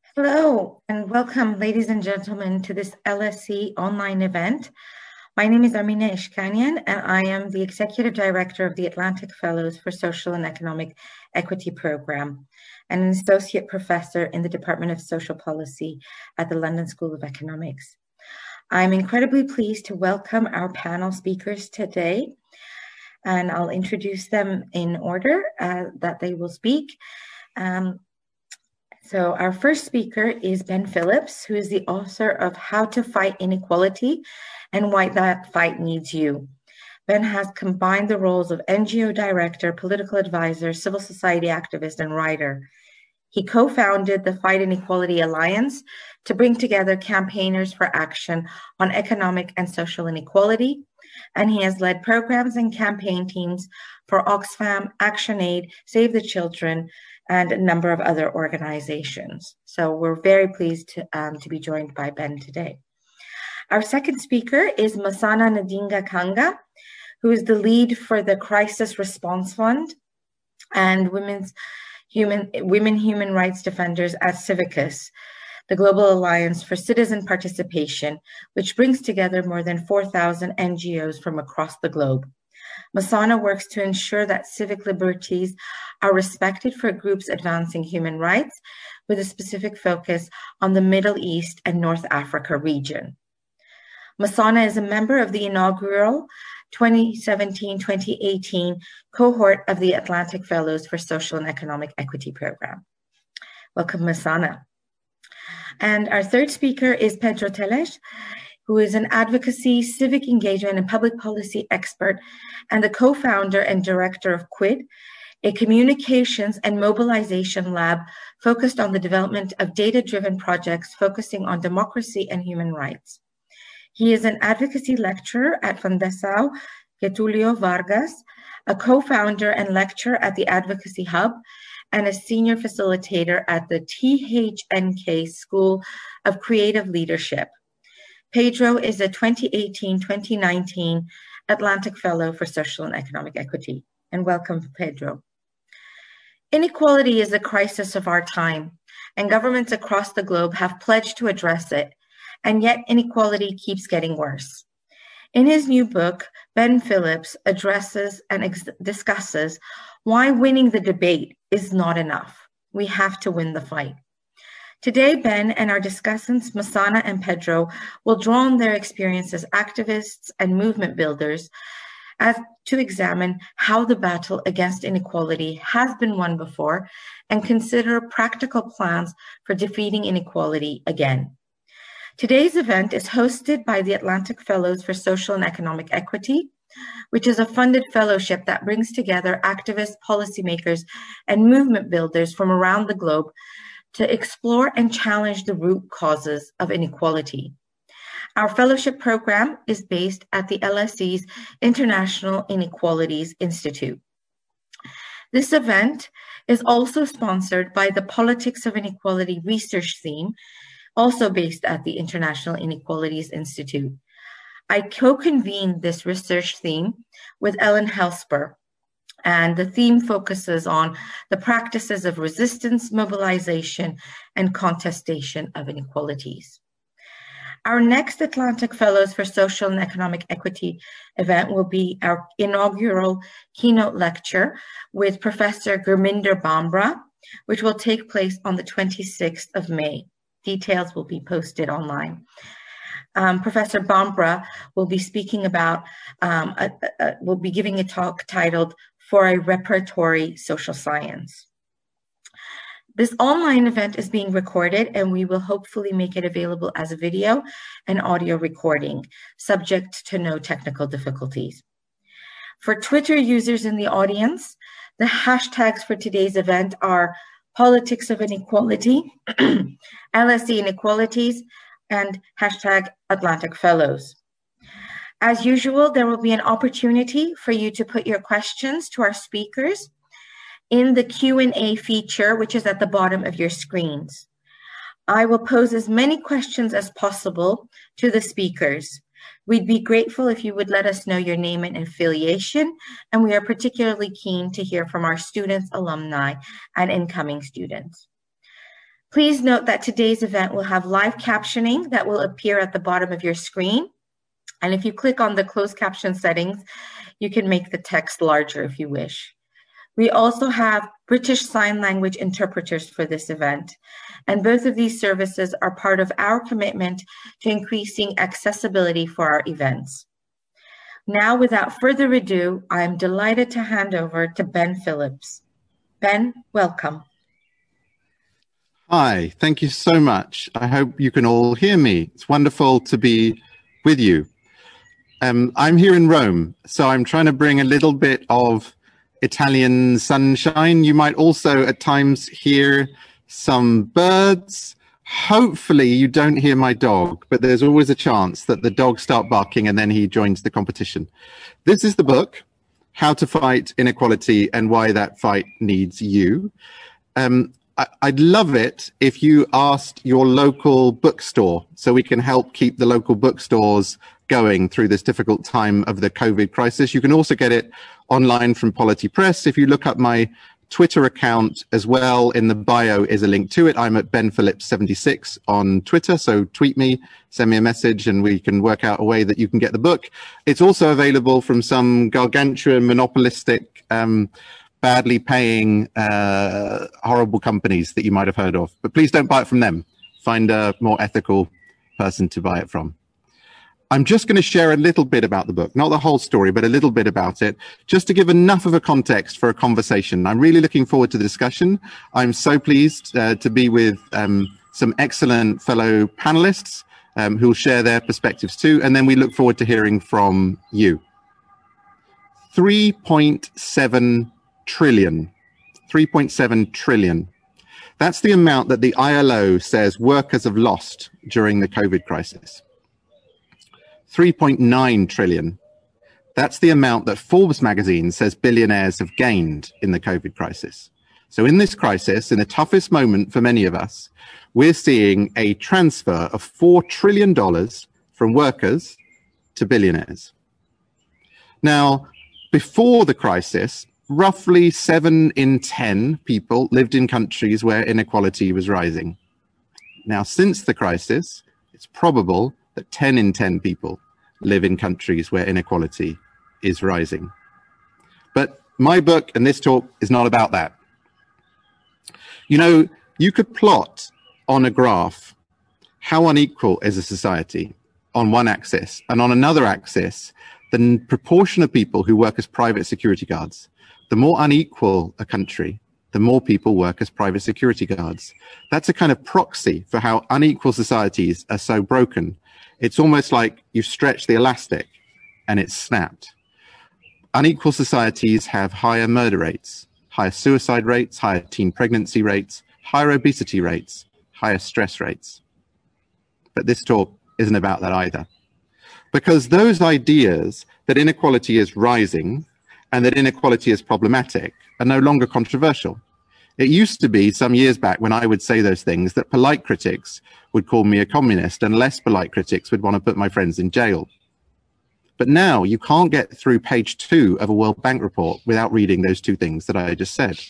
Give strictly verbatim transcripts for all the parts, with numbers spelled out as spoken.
Hello and welcome, ladies and gentlemen, to this L S C online event. My name is Amina Ishkanian, and I am the Executive Director of the Atlantic Fellows for Social and Economic Equity Program and an Associate Professor in the Department of Social Policy at the London School of Economics. I'm incredibly pleased to welcome our panel speakers today, and I'll introduce them in order uh, that they will speak. Um, So our first speaker is Ben Phillips, who is the author of How to Fight Inequality and Why That Fight Needs You. Ben has combined the roles of N G O director, political advisor, civil society activist, and writer. He co-founded the Fight Inequality Alliance to bring together campaigners for action on economic and social inequality, and he has led programs and campaign teams for Oxfam, ActionAid, Save the Children, and a number of other organizations. So we're very pleased to, um, to be joined by Ben today. Our second speaker is Masana Ndinga Kanga, who is the lead for the Crisis Response Fund and Women's Human, Women Human Rights Defenders at Civicus, the Global Alliance for Citizen Participation, which brings together more than four thousand N G Os from across the globe. Masana works to ensure that civic liberties are respected for groups advancing human rights, with a specific focus on the Middle East and North Africa region. Masana is a member of the inaugural twenty seventeen twenty eighteen cohort of the Atlantic Fellows for Social and Economic Equity Program. Welcome, Masana. And our third speaker is Pedro Teles, who is an advocacy, civic engagement, and public policy expert, and the co-founder and director of QUID, a communications and mobilization lab focused on the development of data-driven projects focusing on democracy and human rights. He is an advocacy lecturer at Fundação Getúlio Vargas, a co-founder and lecturer at the Advocacy Hub, and a senior facilitator at the T H N K School of Creative Leadership. Pedro is a twenty eighteen twenty nineteen Atlantic Fellow for Social and Economic Equity. And welcome, Pedro. Inequality is a crisis of our time, and governments across the globe have pledged to address it, and yet inequality keeps getting worse. In his new book, Ben Phillips addresses and ex- discusses why winning the debate is not enough. We have to win the fight. Today, Ben and our discussants, Masana and Pedro, will draw on their experience as activists and movement builders as to examine how the battle against inequality has been won before and consider practical plans for defeating inequality again. Today's event is hosted by the Atlantic Fellows for Social and Economic Equity, which is a funded fellowship that brings together activists, policymakers, and movement builders from around the globe to explore and challenge the root causes of inequality. Our fellowship program is based at the L S E's International Inequalities Institute. This event is also sponsored by the Politics of Inequality research theme, also based at the International Inequalities Institute. I co-convened this research theme with Ellen Helsper, and the theme focuses on the practices of resistance, mobilization, and contestation of inequalities. Our next Atlantic Fellows for Social and Economic Equity event will be our inaugural keynote lecture with Professor Gurminder Bhamra, which will take place on the twenty-sixth of May. Details will be posted online. Um, Professor Bhamra will be speaking about, um, a, a, will be giving a talk titled For a Reparatory Social Science. This online event is being recorded, and we will hopefully make it available as a video and audio recording, subject to no technical difficulties. For Twitter users in the audience, the hashtags for today's event are Politics of Inequality, L S E Inequalities, and hashtag Atlantic Fellows. As usual, there will be an opportunity for you to put your questions to our speakers in the Q and A feature, which is at the bottom of your screens. I will pose as many questions as possible to the speakers. We'd be grateful if you would let us know your name and affiliation, and we are particularly keen to hear from our students, alumni, and incoming students. Please note that today's event will have live captioning that will appear at the bottom of your screen. And if you click on the closed caption settings, you can make the text larger if you wish. We also have British Sign Language interpreters for this event, and both of these services are part of our commitment to increasing accessibility for our events. Now, without further ado, I am delighted to hand over to Ben Phillips. Ben, welcome. Hi, thank you so much. I hope you can all hear me. It's wonderful to be with you. Um, I'm here in Rome, so I'm trying to bring a little bit of Italian sunshine. You might also at times hear some birds. Hopefully you don't hear my dog, but there's always a chance that the dogs start barking and then he joins the competition. This is the book, How to Fight Inequality and Why That Fight Needs You. Um, I, I'd love it if you asked your local bookstore so we can help keep the local bookstores going through this difficult time of the COVID crisis. You can also get it online from Polity Press. If you look up my Twitter account as well, in the bio is a link to it. I'm at Ben Phillips seventy-six on Twitter, so tweet me, send me a message, and we can work out a way that you can get the book. It's also available from some gargantuan, monopolistic, um, badly paying, uh, horrible companies that you might have heard of. But please don't buy it from them. Find a more ethical person to buy it from. I'm just going to share a little bit about the book, not the whole story, but a little bit about it, just to give enough of a context for a conversation. I'm really looking forward to the discussion. I'm so pleased uh, to be with um, some excellent fellow panelists um, who will share their perspectives too, and then we look forward to hearing from you. three point seven trillion. three point seven trillion. That's the amount that the I L O says workers have lost during the COVID crisis. three point nine trillion. That's the amount that Forbes magazine says billionaires have gained in the COVID crisis. So in this crisis, in the toughest moment for many of us, we're seeing a transfer of four trillion dollars from workers to billionaires. Now, before the crisis, roughly seven in ten people lived in countries where inequality was rising. Now, since the crisis, it's probable that ten in ten people live in countries where inequality is rising. But my book and this talk is not about that. You know, you could plot on a graph how unequal is a society on one axis, and on another axis, the proportion of people who work as private security guards. The more unequal a country, the more people work as private security guards. That's a kind of proxy for how unequal societies are so broken. It's almost like you've stretched the elastic and it's snapped. Unequal societies have higher murder rates, higher suicide rates, higher teen pregnancy rates, higher obesity rates, higher stress rates. But this talk isn't about that either. Because those ideas that inequality is rising and that inequality is problematic are no longer controversial. It used to be some years back when I would say those things that polite critics would call me a communist and less polite critics would want to put my friends in jail. But now you can't get through page two of a World Bank report without reading those two things that I just said.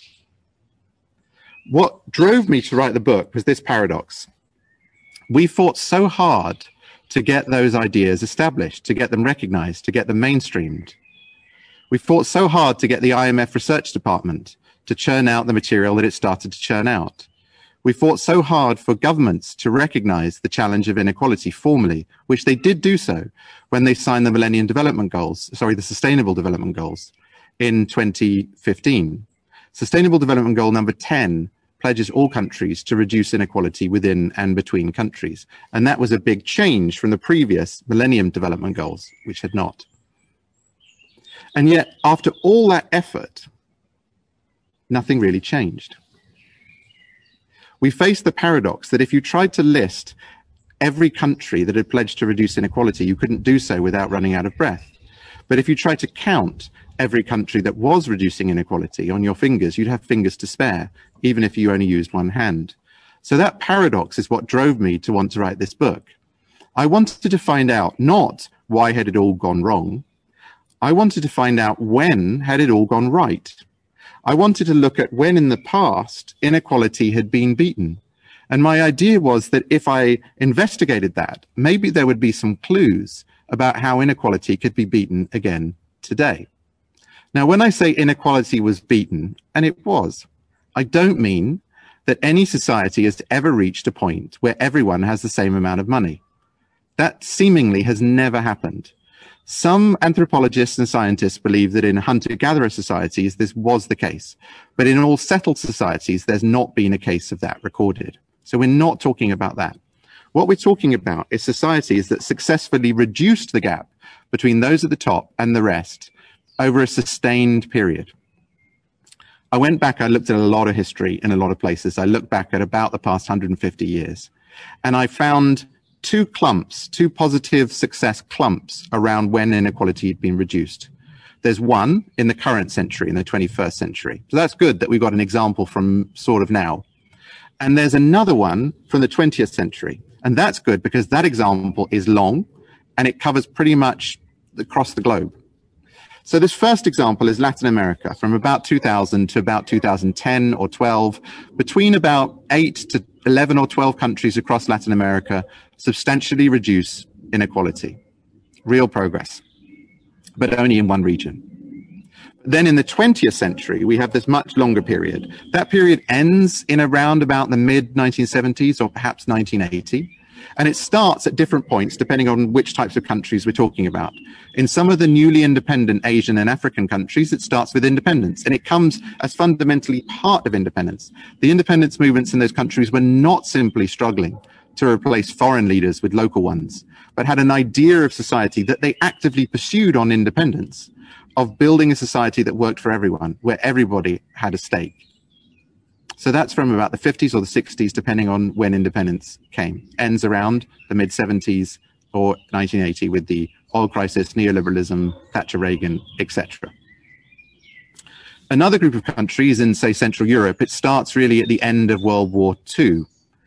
What drove me to write the book was this paradox. We fought so hard to get those ideas established, to get them recognized, to get them mainstreamed. We fought so hard to get the I M F research department to churn out the material that it started to churn out. We fought so hard for governments to recognize the challenge of inequality formally, which they did do so when they signed the Millennium Development Goals, sorry, the Sustainable Development Goals in twenty fifteen. Sustainable Development Goal number ten pledges all countries to reduce inequality within and between countries. And that was a big change from the previous Millennium Development Goals, which had not. And yet, after all that effort, nothing really changed. We faced the paradox that if you tried to list every country that had pledged to reduce inequality, you couldn't do so without running out of breath. But if you tried to count every country that was reducing inequality on your fingers, you'd have fingers to spare, even if you only used one hand. So that paradox is what drove me to want to write this book. I wanted to find out not why had it all gone wrong. I wanted to find out when had it all gone right. I wanted to look at when in the past inequality had been beaten And my idea was that if I investigated that, maybe there would be some clues about how inequality could be beaten again today. Now, when I say inequality was beaten, and it was, I don't mean that any society has ever reached a point where everyone has the same amount of money. That seemingly has never happened. Some anthropologists and scientists believe that in hunter-gatherer societies, this was the case. But in all settled societies, there's not been a case of that recorded. So we're not talking about that. What we're talking about is societies that successfully reduced the gap between those at the top and the rest over a sustained period. I went back, I looked at a lot of history in a lot of places. I looked back at about the past one hundred fifty years, and I found two clumps, two positive success clumps around when inequality had been reduced. There's one in the current century, in the twenty-first century. So that's good that we've got an example from sort of now. And there's another one from the twentieth century. And that's good because that example is long and it covers pretty much across the globe. So this first example is Latin America from about two thousand to about two thousand ten or twelve. Between about eight to eleven or twelve countries across Latin America substantially reduce inequality. Real progress, but only in one region. Then in the twentieth century, we have this much longer period. That period ends in around about the mid nineteen seventies or perhaps nineteen eighty. And it starts at different points depending on which types of countries we're talking about. In some of the newly independent Asian and African countries, it starts with independence, and it comes as fundamentally part of independence. The independence movements in those countries were not simply struggling to replace foreign leaders with local ones, but had an idea of society that they actively pursued on independence, of building a society that worked for everyone, where everybody had a stake. So that's from about the fifties or the sixties, depending on when independence came. Ends around the mid seventies or nineteen eighty with the oil crisis, neoliberalism, Thatcher Reagan, et cetera. Another group of countries in, say, Central Europe, it starts really at the end of World War Two.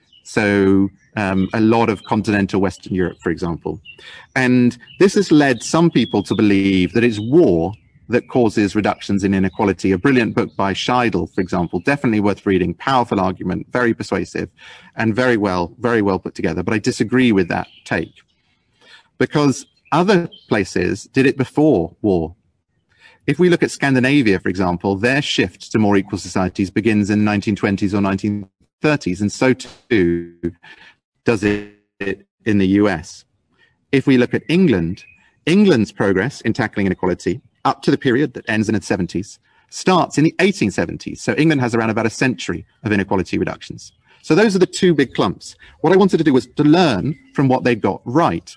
So um, a lot of continental Western Europe, for example. And this has led some people to believe that it's war that causes reductions in inequality. A brilliant book by Scheidel, for example, definitely worth reading, powerful argument, very persuasive, and very well, very well put together. But I disagree with that take, because other places did it before war. If we look at Scandinavia, for example, their shift to more equal societies begins in the nineteen twenties or nineteen thirties, and so too does it in the U S. If we look at England, England's progress in tackling inequality up to the period that ends in the seventies starts in the eighteen seventies. So England has around about a century of inequality reductions. So those are the two big clumps. What I wanted to do was to learn from what they got right.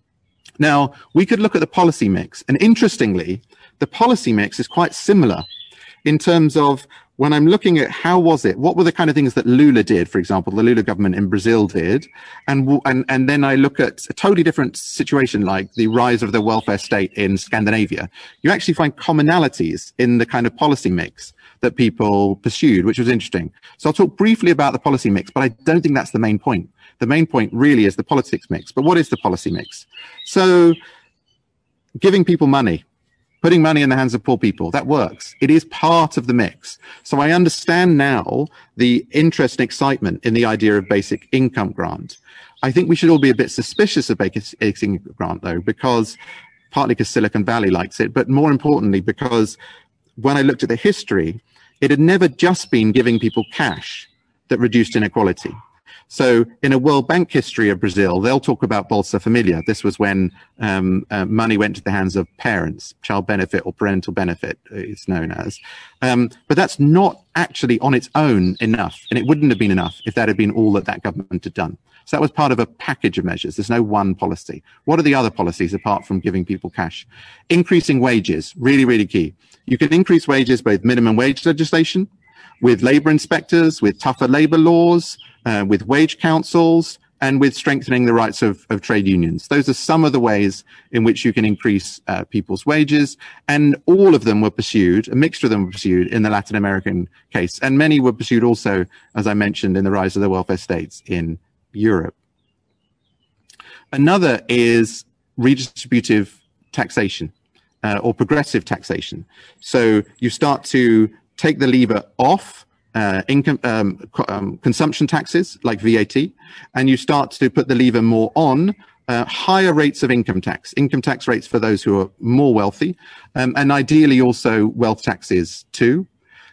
Now, we could look at the policy mix, and interestingly, the policy mix is quite similar in terms of when I'm looking at how was it, what were the kind of things that Lula did, for example, the Lula government in Brazil did, and, and, and then I look at a totally different situation like the rise of the welfare state in Scandinavia. You actually find commonalities in the kind of policy mix that people pursued, which was interesting. So I'll talk briefly about the policy mix, but I don't think that's the main point. The main point really is the politics mix. But what is the policy mix? So giving people money, putting money in the hands of poor people, that works. It is part of the mix. So I understand now the interest and excitement in the idea of basic income grant. I think we should all be a bit suspicious of basic income grant, though, because partly because Silicon Valley likes it, but more importantly, because when I looked at the history, it had never just been giving people cash that reduced inequality. So in a World Bank history of Brazil, they'll talk about Bolsa Familia. This was when um, uh, money went to the hands of parents, child benefit or parental benefit, it's known as. Um, but that's not actually on its own enough. And it wouldn't have been enough if that had been all that that government had done. So that was part of a package of measures. There's no one policy. What are the other policies apart from giving people cash? Increasing wages, really, really key. You can increase wages by minimum wage legislation, with labor inspectors, with tougher labor laws, Uh, with wage councils, and with strengthening the rights of, of trade unions. Those are some of the ways in which you can increase uh, people's wages, and all of them were pursued, a mixture of them were pursued in the Latin American case, and many were pursued also, as I mentioned, in the rise of the welfare states in Europe. Another is redistributive taxation, uh, or progressive taxation. So you start to take the lever off uh, income um, co um, consumption taxes like V A T, and you start to put the lever more on uh, higher rates of income tax, income tax rates for those who are more wealthy, um, and ideally also wealth taxes too.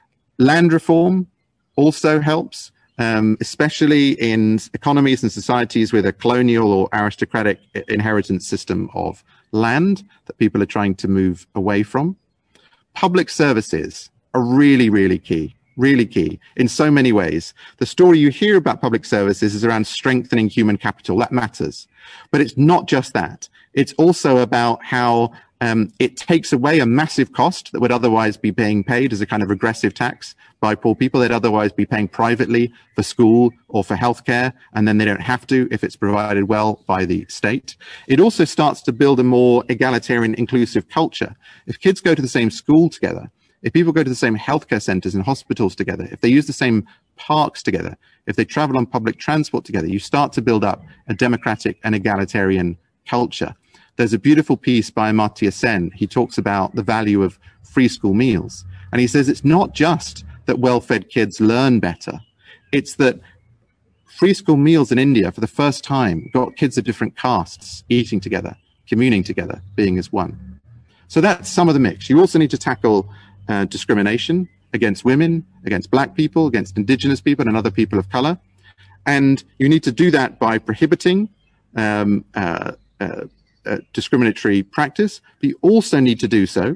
Land reform also helps, um, especially in economies and societies with a colonial or aristocratic inheritance system of land that people are trying to move away from. Public services are really, really key, really key in so many ways. The story you hear about public services is around strengthening human capital. That matters. But it's not just that. It's also about how um, it takes away a massive cost that would otherwise be being paid as a kind of regressive tax by poor people. They'd otherwise be paying privately for school or for healthcare, and then they don't have to if it's provided well by the state. It also starts to build a more egalitarian, inclusive culture. If kids go to the same school together, if people go to the same healthcare centers and hospitals together, if they use the same parks together, if they travel on public transport together, you start to build up a democratic and egalitarian culture. There's a beautiful piece by Amartya Sen. He talks about the value of free school meals. And he says it's not just that well-fed kids learn better. It's that free school meals in India for the first time got kids of different castes eating together, communing together, being as one. So that's some of the mix. You also need to tackle uh, discrimination against women, against black people, against indigenous people and other people of color. And you need to do that by prohibiting um, uh, uh, uh, discriminatory practice. But you also need to do so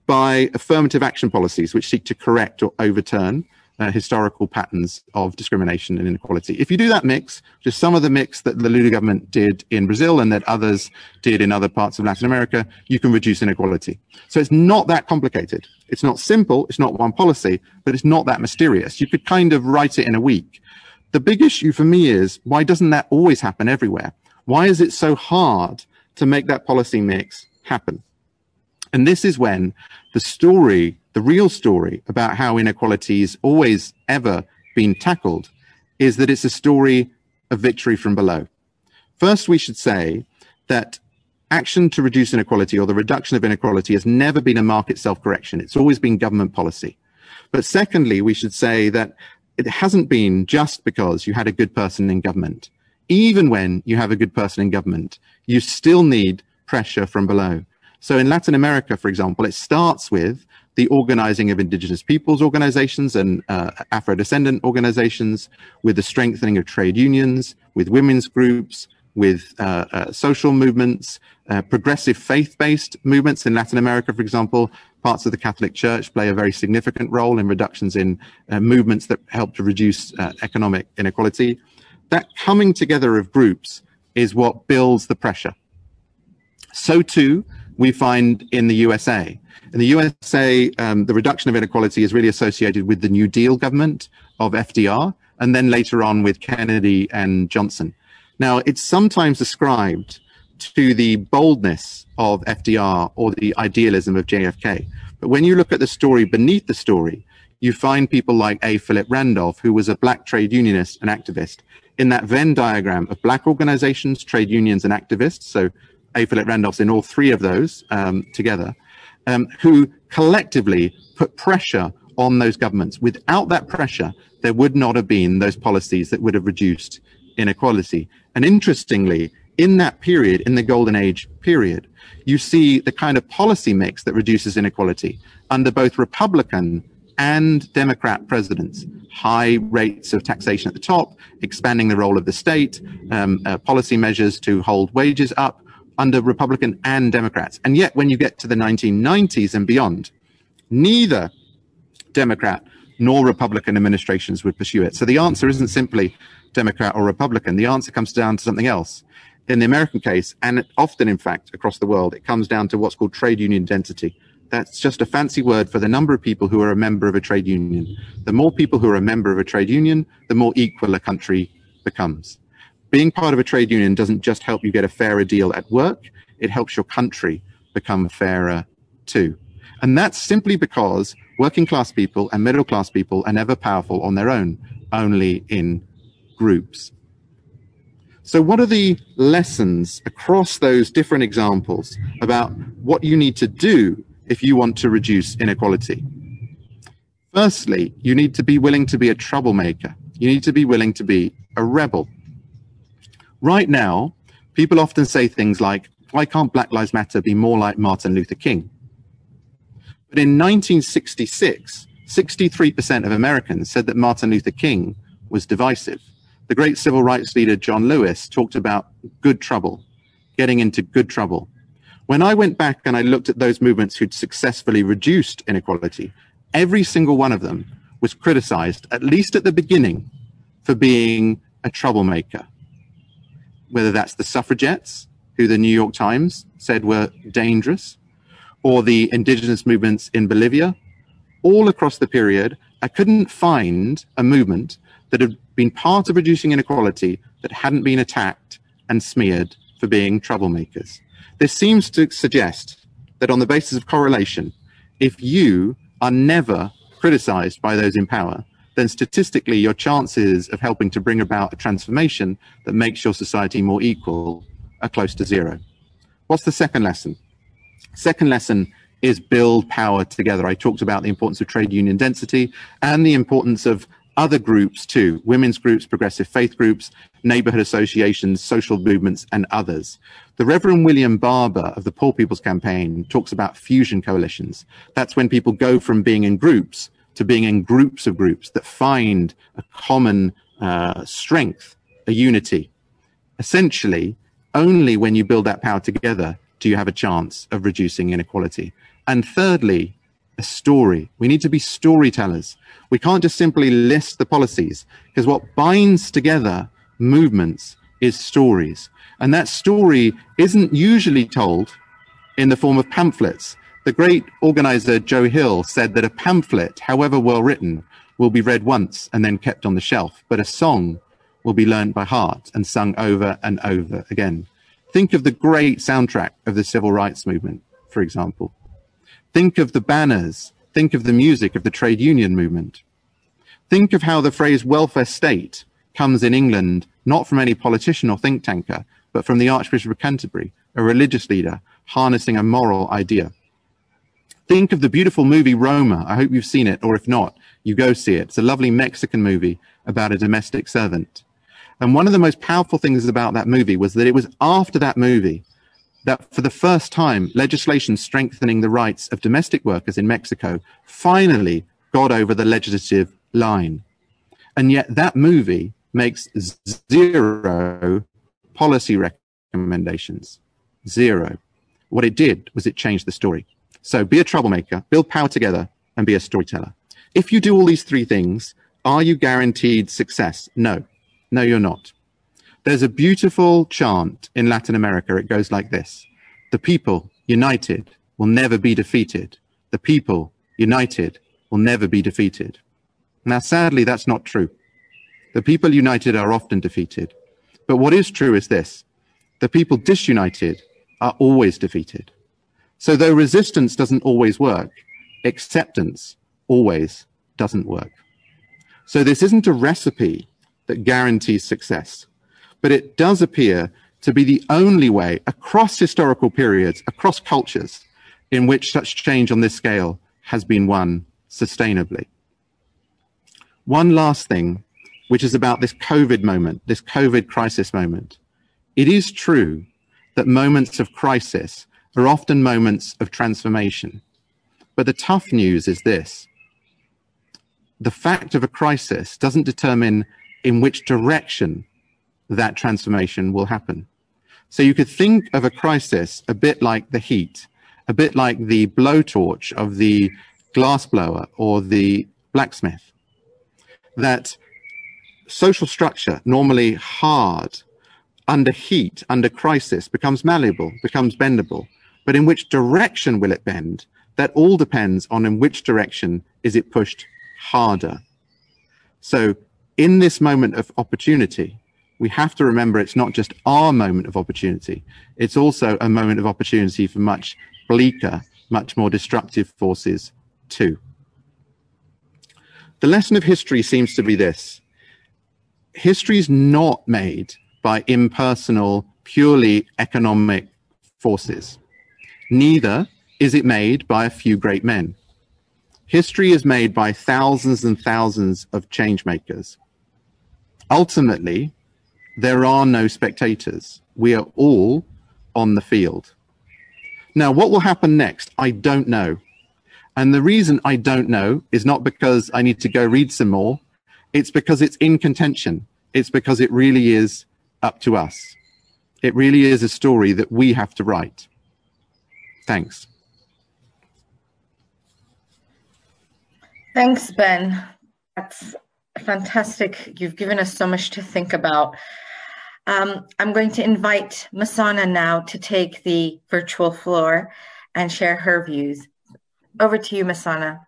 by affirmative action policies, which seek to correct or overturn uh, historical patterns of discrimination and inequality. If you do that mix, just some of the mix that the Lula government did in Brazil and that others did in other parts of Latin America, you can reduce inequality. So it's not that complicated. It's not simple, it's not one policy, but it's not that mysterious. You could kind of write it in a week. The big issue for me is, why doesn't that always happen everywhere? Why is it so hard to make that policy mix happen? And this is when the story, the real story about how inequality is always ever been tackled, is that it's a story of victory from below. First, we should say that action to reduce inequality, or the reduction of inequality, has never been a market self-correction. It's always been government policy. But secondly, we should say that it hasn't been just because you had a good person in government. Even when you have a good person in government, you still need pressure from below. So in Latin America, for example, it starts with the organizing of indigenous peoples organizations and uh, Afro-descendant organizations, with the strengthening of trade unions, with women's groups, with uh, uh, social movements, uh, progressive faith-based movements. In Latin America, for example, parts of the Catholic Church play a very significant role in reductions in uh, movements that help to reduce uh, economic inequality. That coming together of groups is what builds the pressure. So too, we find in the U S A. In the U S A, um, the reduction of inequality is really associated with the New Deal government of F D R, and then later on with Kennedy and Johnson. Now, it's sometimes ascribed to the boldness of F D R or the idealism of J F K. But when you look at the story beneath the story, you find people like A. Philip Randolph, who was a black trade unionist and activist. In that Venn diagram of black organizations, trade unions, and activists, so A. Philip Randolph's in all three of those um, together, um, who collectively put pressure on those governments. Without that pressure, there would not have been those policies that would have reduced inequality. And interestingly, in that period, in the Golden Age period, you see the kind of policy mix that reduces inequality under both Republican and Democrat presidents. High rates of taxation at the top, expanding the role of the state, um, uh, policy measures to hold wages up, under Republican and Democrats. And yet, when you get to the nineteen nineties and beyond, neither Democrat nor Republican administrations would pursue it. So the answer isn't simply Democrat or Republican. The answer comes down to something else. In the American case, and often, in fact, across the world, it comes down to what's called trade union density. That's just a fancy word for the number of people who are a member of a trade union. The more people who are a member of a trade union, the more equal a country becomes. Being part of a trade union doesn't just help you get a fairer deal at work, it helps your country become fairer too. And that's simply because working class people and middle class people are never powerful on their own, only in groups. So what are the lessons across those different examples about what you need to do if you want to reduce inequality? Firstly, you need to be willing to be a troublemaker. You need to be willing to be a rebel. Right now, people often say things like, why can't Black Lives Matter be more like Martin Luther King? But in nineteen sixty-six, sixty-three percent of Americans said that Martin Luther King was divisive. The great civil rights leader John Lewis talked about good trouble, getting into good trouble. When I went back and I looked at those movements who'd successfully reduced inequality, every single one of them was criticized, at least at the beginning, for being a troublemaker. Whether that's the suffragettes, who the New York Times said were dangerous, or the indigenous movements in Bolivia, all across the period, I couldn't find a movement that had been part of reducing inequality that hadn't been attacked and smeared for being troublemakers. This seems to suggest that on the basis of correlation, if you are never criticized by those in power, then statistically your chances of helping to bring about a transformation that makes your society more equal are close to zero. What's the second lesson? Second lesson is build power together. I talked about the importance of trade union density and the importance of other groups too, women's groups, progressive faith groups, neighborhood associations, social movements, and others. The Reverend William Barber of the Poor People's Campaign talks about fusion coalitions. That's when people go from being in groups to being in groups of groups that find a common uh, strength, a unity. Essentially, only when you build that power together do you have a chance of reducing inequality. And thirdly, a story. We need to be storytellers. We can't just simply list the policies, because what binds together movements is stories. And that story isn't usually told in the form of pamphlets. The great organizer Joe Hill said that a pamphlet, however well written, will be read once and then kept on the shelf, but a song will be learned by heart and sung over and over again. Think of the great soundtrack of the civil rights movement, for example. Think of the banners. Think of the music of the trade union movement. Think of how the phrase welfare state comes in England, not from any politician or think tanker, but from the Archbishop of Canterbury, a religious leader harnessing a moral idea. Think of the beautiful movie Roma. I hope you've seen it, or if not, you go see it. It's a lovely Mexican movie about a domestic servant. And one of the most powerful things about that movie was that it was after that movie that for the first time, legislation strengthening the rights of domestic workers in Mexico finally got over the legislative line. And yet that movie makes zero policy recommendations. Zero. What it did was it changed the story. So be a troublemaker, build power together, and be a storyteller. If you do all these three things, are you guaranteed success? No. No, you're not. There's a beautiful chant in Latin America. It goes like this. The people united will never be defeated. The people united will never be defeated. Now, sadly, that's not true. The people united are often defeated. But what is true is this. The people disunited are always defeated. So though resistance doesn't always work, acceptance always doesn't work. So this isn't a recipe that guarantees success, but it does appear to be the only way across historical periods, across cultures, in which such change on this scale has been won sustainably. One last thing, which is about this COVID moment, this COVID crisis moment. It is true that moments of crisis are often moments of transformation. But the tough news is this. The fact of a crisis doesn't determine in which direction that transformation will happen. So you could think of a crisis a bit like the heat, a bit like the blowtorch of the glassblower or the blacksmith. That social structure, normally hard, under heat, under crisis, becomes malleable, becomes bendable. But in which direction will it bend? That all depends on in which direction is it pushed harder. So in this moment of opportunity, we have to remember it's not just our moment of opportunity. It's also a moment of opportunity for much bleaker, much more destructive forces too. The lesson of history seems to be this. History is not made by impersonal, purely economic forces. Neither is it made by a few great men. History is made by thousands and thousands of change makers. Ultimately, there are no spectators. We are all on the field. Now, what will happen next? I don't know. And the reason I don't know is not because I need to go read some more. It's because it's in contention. It's because it really is up to us. It really is a story that we have to write. Thanks. Thanks, Ben. That's fantastic. You've given us so much to think about. Um, I'm going to invite Mesana now to take the virtual floor and share her views. Over to you, Mesana.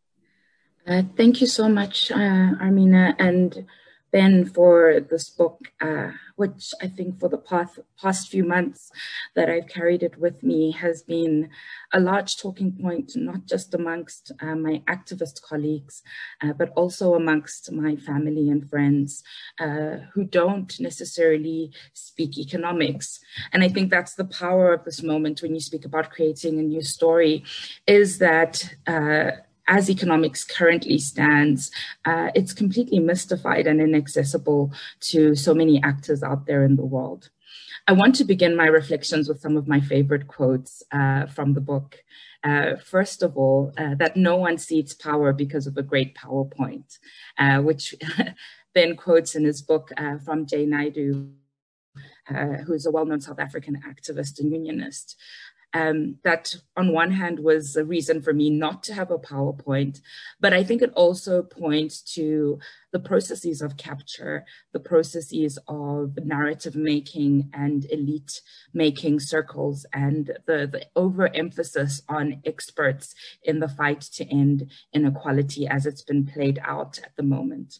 Uh, thank you so much, uh, Armina and Ben, for this book, uh, which I think for the past, past few months that I've carried it with me has been a large talking point, not just amongst uh, my activist colleagues, uh, but also amongst my family and friends uh, who don't necessarily speak economics. And I think that's the power of this moment when you speak about creating a new story, is that uh, as economics currently stands, uh, it's completely mystified and inaccessible to so many actors out there in the world. I want to begin my reflections with some of my favorite quotes uh, from the book. Uh, first of all, uh, that no one cedes power because of a great PowerPoint, uh, which Ben quotes in his book uh, from Jay Naidoo, uh, who is a well-known South African activist and unionist. Um, that on one hand was a reason for me not to have a PowerPoint, but I think it also points to the processes of capture, the processes of narrative making and elite making circles, and the, the overemphasis on experts in the fight to end inequality as it's been played out at the moment.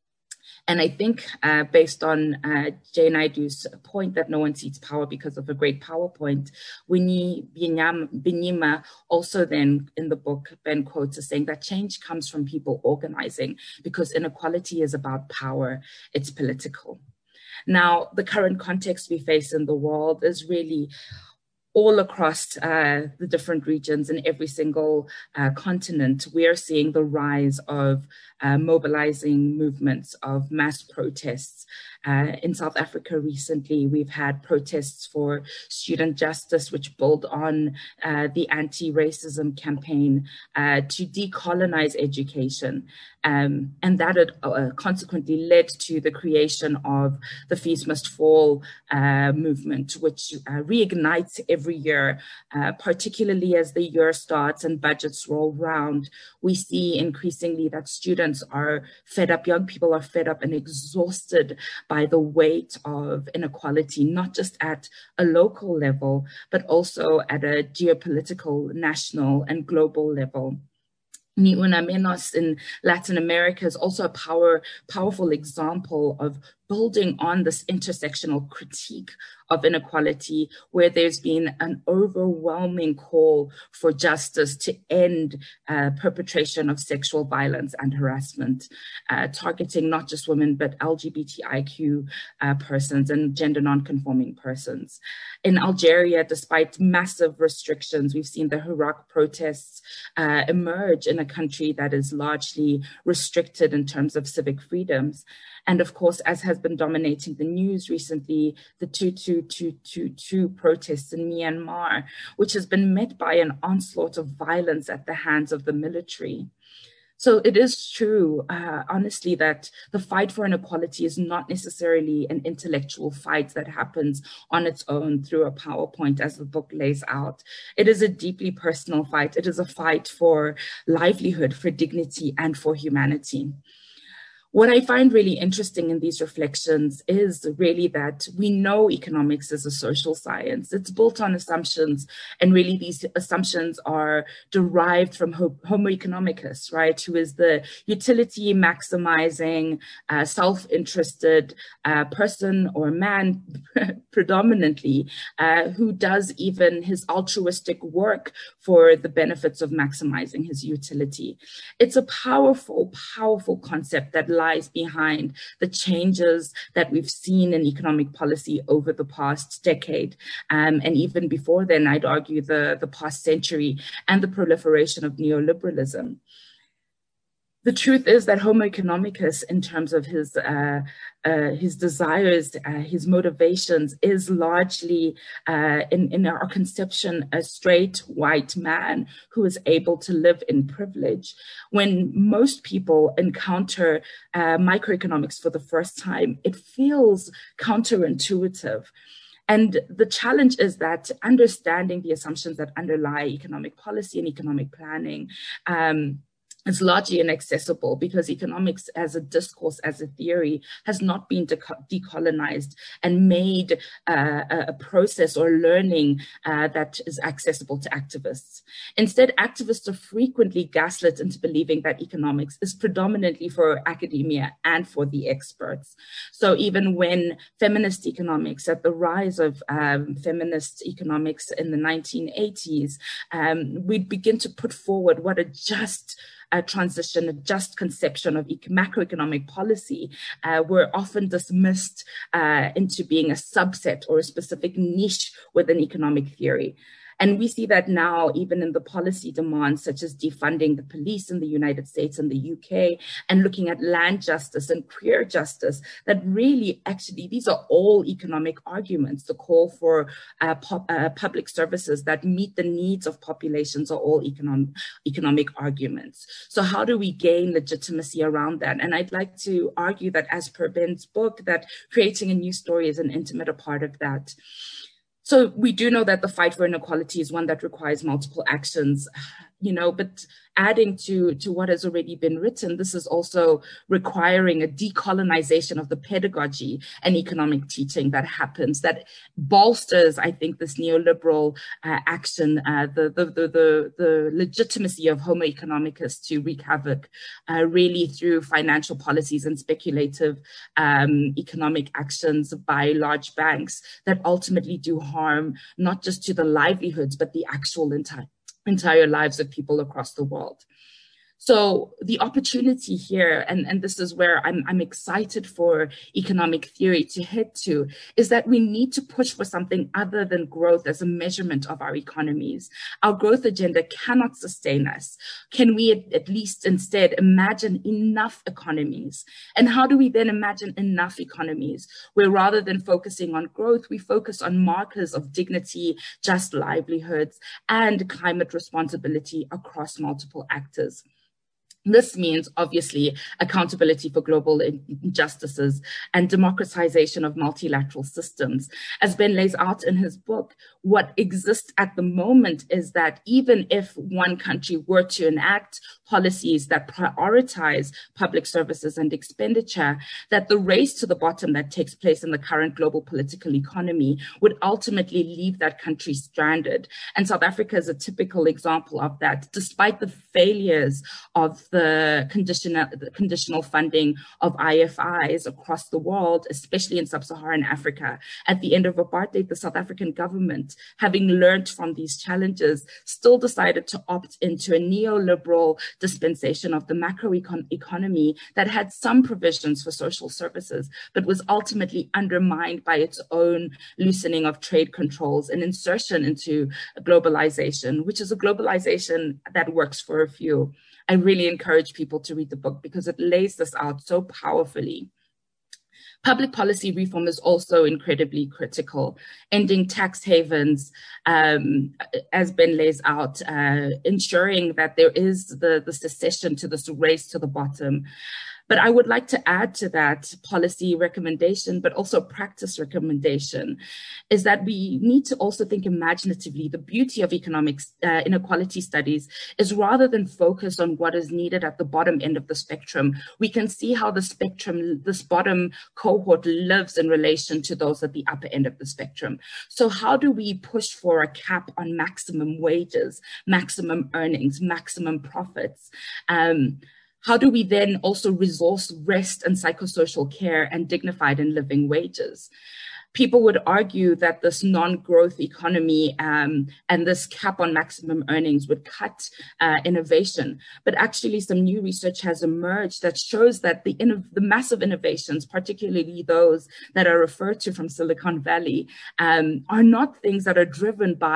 And I think uh, based on uh, Jay Naidoo's point that no one cedes power because of a great PowerPoint, Winnie Binyima also then in the book, Ben quotes as saying that change comes from people organizing because inequality is about power, it's political. Now, the current context we face in the world is really all across uh, the different regions in every single uh, continent, we are seeing the rise of uh, mobilizing movements, of mass protests. Uh, in South Africa recently, we've had protests for student justice, which build on uh, the anti-racism campaign uh, to decolonize education. Um, and that had uh, consequently led to the creation of the Fees Must Fall uh, movement, which uh, reignites every year, uh, particularly as the year starts and budgets roll round. We see increasingly that students are fed up, young people are fed up and exhausted by the weight of inequality, not just at a local level, but also at a geopolitical, national, and global level. Ni Una Menos in Latin America is also a power, powerful example of building on this intersectional critique of inequality, where there's been an overwhelming call for justice to end uh, perpetration of sexual violence and harassment, uh, targeting not just women, but L G B T I Q uh, persons and gender non-conforming persons. In Algeria, despite massive restrictions, we've seen the Hirak protests uh, emerge in a country that is largely restricted in terms of civic freedoms. And of course, as has been dominating the news recently, the two two two two two protests in Myanmar, which has been met by an onslaught of violence at the hands of the military. So it is true, uh, honestly, that the fight for inequality is not necessarily an intellectual fight that happens on its own through a PowerPoint, as the book lays out. It is a deeply personal fight. It is a fight for livelihood, for dignity, and for humanity. What I find really interesting in these reflections is really that we know economics is a social science. It's built on assumptions, and really these assumptions are derived from Homo economicus, right, who is the utility maximizing, uh, self-interested uh, person or man predominantly, uh, who does even his altruistic work for the benefits of maximizing his utility. It's a powerful, powerful concept that lies behind the changes that we've seen in economic policy over the past decade. Um, and even before then, I'd argue the, the past century and the proliferation of neoliberalism. the truth is that Homo economicus, in terms of his uh, uh, his desires, uh, his motivations, is largely, uh, in, in our conception, a straight white man who is able to live in privilege. When most people encounter uh, microeconomics for the first time, it feels counterintuitive. And the challenge is that understanding the assumptions that underlie economic policy and economic planning um, is largely inaccessible, because economics as a discourse, as a theory, has not been decolonized and made uh, a process or learning uh, that is accessible to activists. Instead, activists are frequently gaslit into believing that economics is predominantly for academia and for the experts. So even when feminist economics, at the rise of um, feminist economics in the nineteen eighties, um, we'd begin to put forward what a just a transition, a just conception of macroeconomic policy, uh, were often dismissed uh, into being a subset or a specific niche within economic theory. And we see that now, even in the policy demands, such as defunding the police in the United States and the U K, and looking at land justice and queer justice, that really, actually, these are all economic arguments. The call for uh, pop, uh, public services that meet the needs of populations are all economic, economic arguments. So how do we gain legitimacy around that? And I'd like to argue that, as per Ben's book, that creating a new story is an intimate a part of that. So we do know that the fight for inequality is one that requires multiple actions, you know, but adding to, to what has already been written, this is also requiring a decolonization of the pedagogy and economic teaching that happens, that bolsters, I think, this neoliberal uh, action, uh, the, the, the, the, the legitimacy of Homo economicus to wreak havoc, uh, really through financial policies and speculative um, economic actions by large banks that ultimately do harm, not just to the livelihoods, but the actual entire entire lives of people across the world. So the opportunity here, and, and this is where I'm, I'm excited for economic theory to head to, is that we need to push for something other than growth as a measurement of our economies. Our growth agenda cannot sustain us. Can we at, at least instead imagine enough economies? And how do we then imagine enough economies where, rather than focusing on growth, we focus on markers of dignity, just livelihoods, and climate responsibility across multiple actors? This means, obviously, accountability for global injustices and democratization of multilateral systems. As Ben lays out in his book, what exists at the moment is that even if one country were to enact policies that prioritize public services and expenditure, that the race to the bottom that takes place in the current global political economy would ultimately leave that country stranded. And South Africa is a typical example of that, despite the failures of the the conditional, the conditional funding of I F Is across the world, especially in sub-Saharan Africa. At the end of apartheid, the South African government, having learned from these challenges, still decided to opt into a neoliberal dispensation of the macro econ- economy that had some provisions for social services, but was ultimately undermined by its own loosening of trade controls and insertion into globalization, which is a globalization that works for a few. I really encourage people to read the book because it lays this out so powerfully. Public policy reform is also incredibly critical. Ending tax havens, um, as Ben lays out, uh, ensuring that there is the, the cessation to this race to the bottom. But I would like to add to that policy recommendation, but also practice recommendation, is that we need to also think imaginatively. The beauty of economics uh, inequality studies is, rather than focus on what is needed at the bottom end of the spectrum, we can see how the spectrum, this bottom cohort, lives in relation to those at the upper end of the spectrum. So how do we push for a cap on maximum wages, maximum earnings, maximum profits? Um, How do we then also resource rest and psychosocial care and dignified and living wages? People would argue that this non-growth economy um, and this cap on maximum earnings would cut uh, innovation. But actually, some new research has emerged that shows that the, the massive innovations, particularly those that are referred to from Silicon Valley, um, are not things that are driven by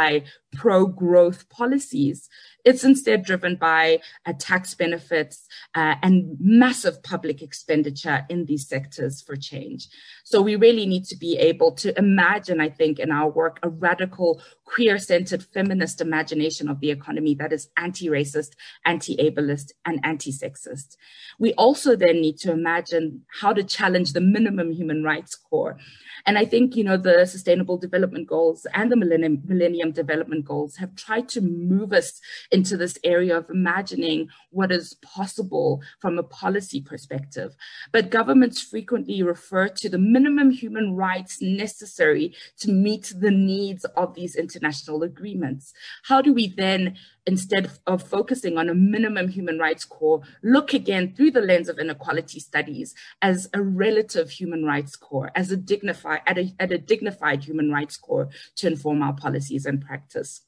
pro-growth policies. It's instead driven by uh, tax benefits uh, and massive public expenditure in these sectors for change. So we really need to be able to imagine, I think, in our work, a radical, queer-centered feminist imagination of the economy that is anti-racist, anti-ableist, and anti-sexist. We also then need to imagine how to challenge the minimum human rights core. And I think, you know, the Sustainable Development Goals and the Millennium, Millennium Development Goals have tried to move us into this area of imagining what is possible from a policy perspective. But governments frequently refer to the minimum human rights necessary to meet the needs of these international agreements. How do we then, instead of focusing on a minimum human rights core, look again through the lens of inequality studies as a relative human rights core, as a dignified, at a, at a dignified human rights core to inform our policies and practice?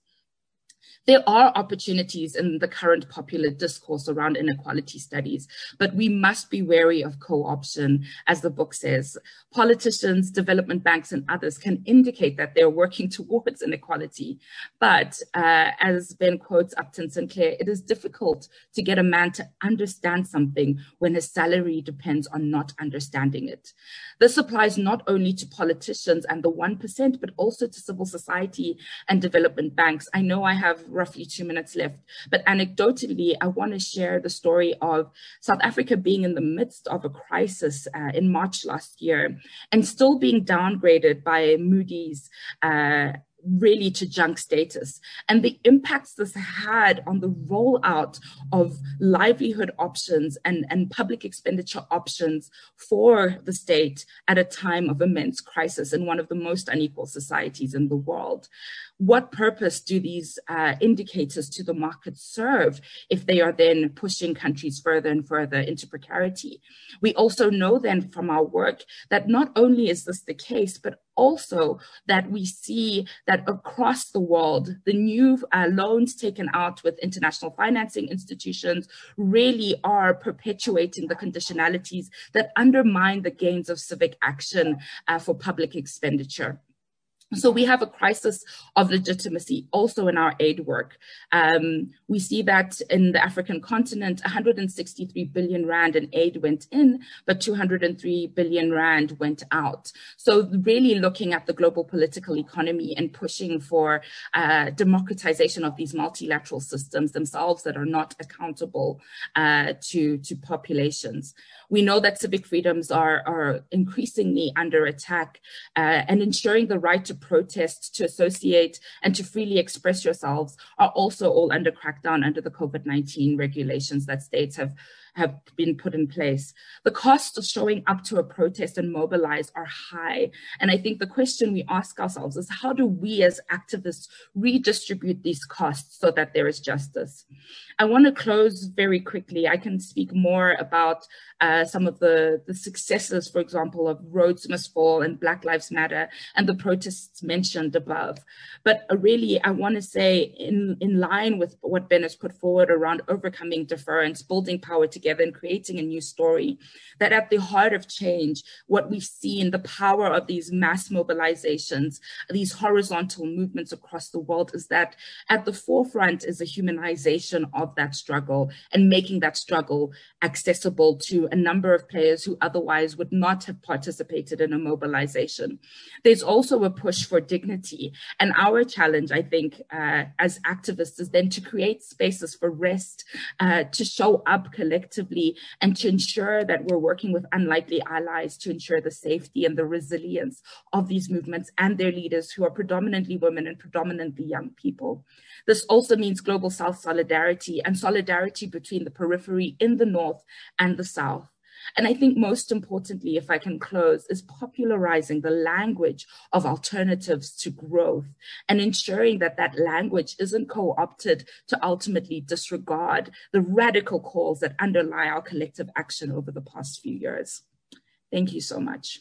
There are opportunities in the current popular discourse around inequality studies, but we must be wary of co-option, as the book says. Politicians, development banks, and others can indicate that they're working towards inequality. But uh, as Ben quotes Upton Sinclair, it is difficult to get a man to understand something when his salary depends on not understanding it. This applies not only to politicians and the one percent, but also to civil society and development banks. I know I have roughly two minutes left, but anecdotally, I want to share the story of South Africa being in the midst of a crisis uh, in March last year and still being downgraded by Moody's uh, really to junk status, and the impacts this had on the rollout of livelihood options and, and public expenditure options for the state at a time of immense crisis in one of the most unequal societies in the world. What purpose do these uh, indicators to the market serve if they are then pushing countries further and further into precarity? We also know then from our work that not only is this the case, but also that we see that across the world, the new uh, loans taken out with international financing institutions really are perpetuating the conditionalities that undermine the gains of civic action uh, for public expenditure. So we have a crisis of legitimacy also in our aid work. Um, we see that in the African continent, one hundred sixty-three billion rand in aid went in, but two hundred three billion rand went out. So really looking at the global political economy and pushing for uh, democratization of these multilateral systems themselves that are not accountable uh, to, to populations. We know that civic freedoms are, are increasingly under attack, uh, and ensuring the right to protest, to associate, and to freely express yourselves are also all under crackdown under the COVID nineteen regulations that states have have been put in place. The costs of showing up to a protest and mobilize are high. And I think the question we ask ourselves is, how do we as activists redistribute these costs so that there is justice? I want to close very quickly. I can speak more about uh, some of the, the successes, for example, of Rhodes Must Fall and Black Lives Matter and the protests mentioned above. But uh, really, I want to say in, in line with what Ben has put forward around overcoming deference, building power together and creating a new story, that at the heart of change, what we've seen, the power of these mass mobilizations, these horizontal movements across the world, is that at the forefront is a humanization of that struggle and making that struggle accessible to a number of players who otherwise would not have participated in a mobilization. There's also a push for dignity. And our challenge, I think, uh, as activists is then to create spaces for rest, uh, to show up collectively and to ensure that we're working with unlikely allies to ensure the safety and the resilience of these movements and their leaders, who are predominantly women and predominantly young people. This also means global South solidarity and solidarity between the periphery in the North and the South. And I think most importantly, if I can close, is popularizing the language of alternatives to growth and ensuring that that language isn't co-opted to ultimately disregard the radical calls that underlie our collective action over the past few years. Thank you so much.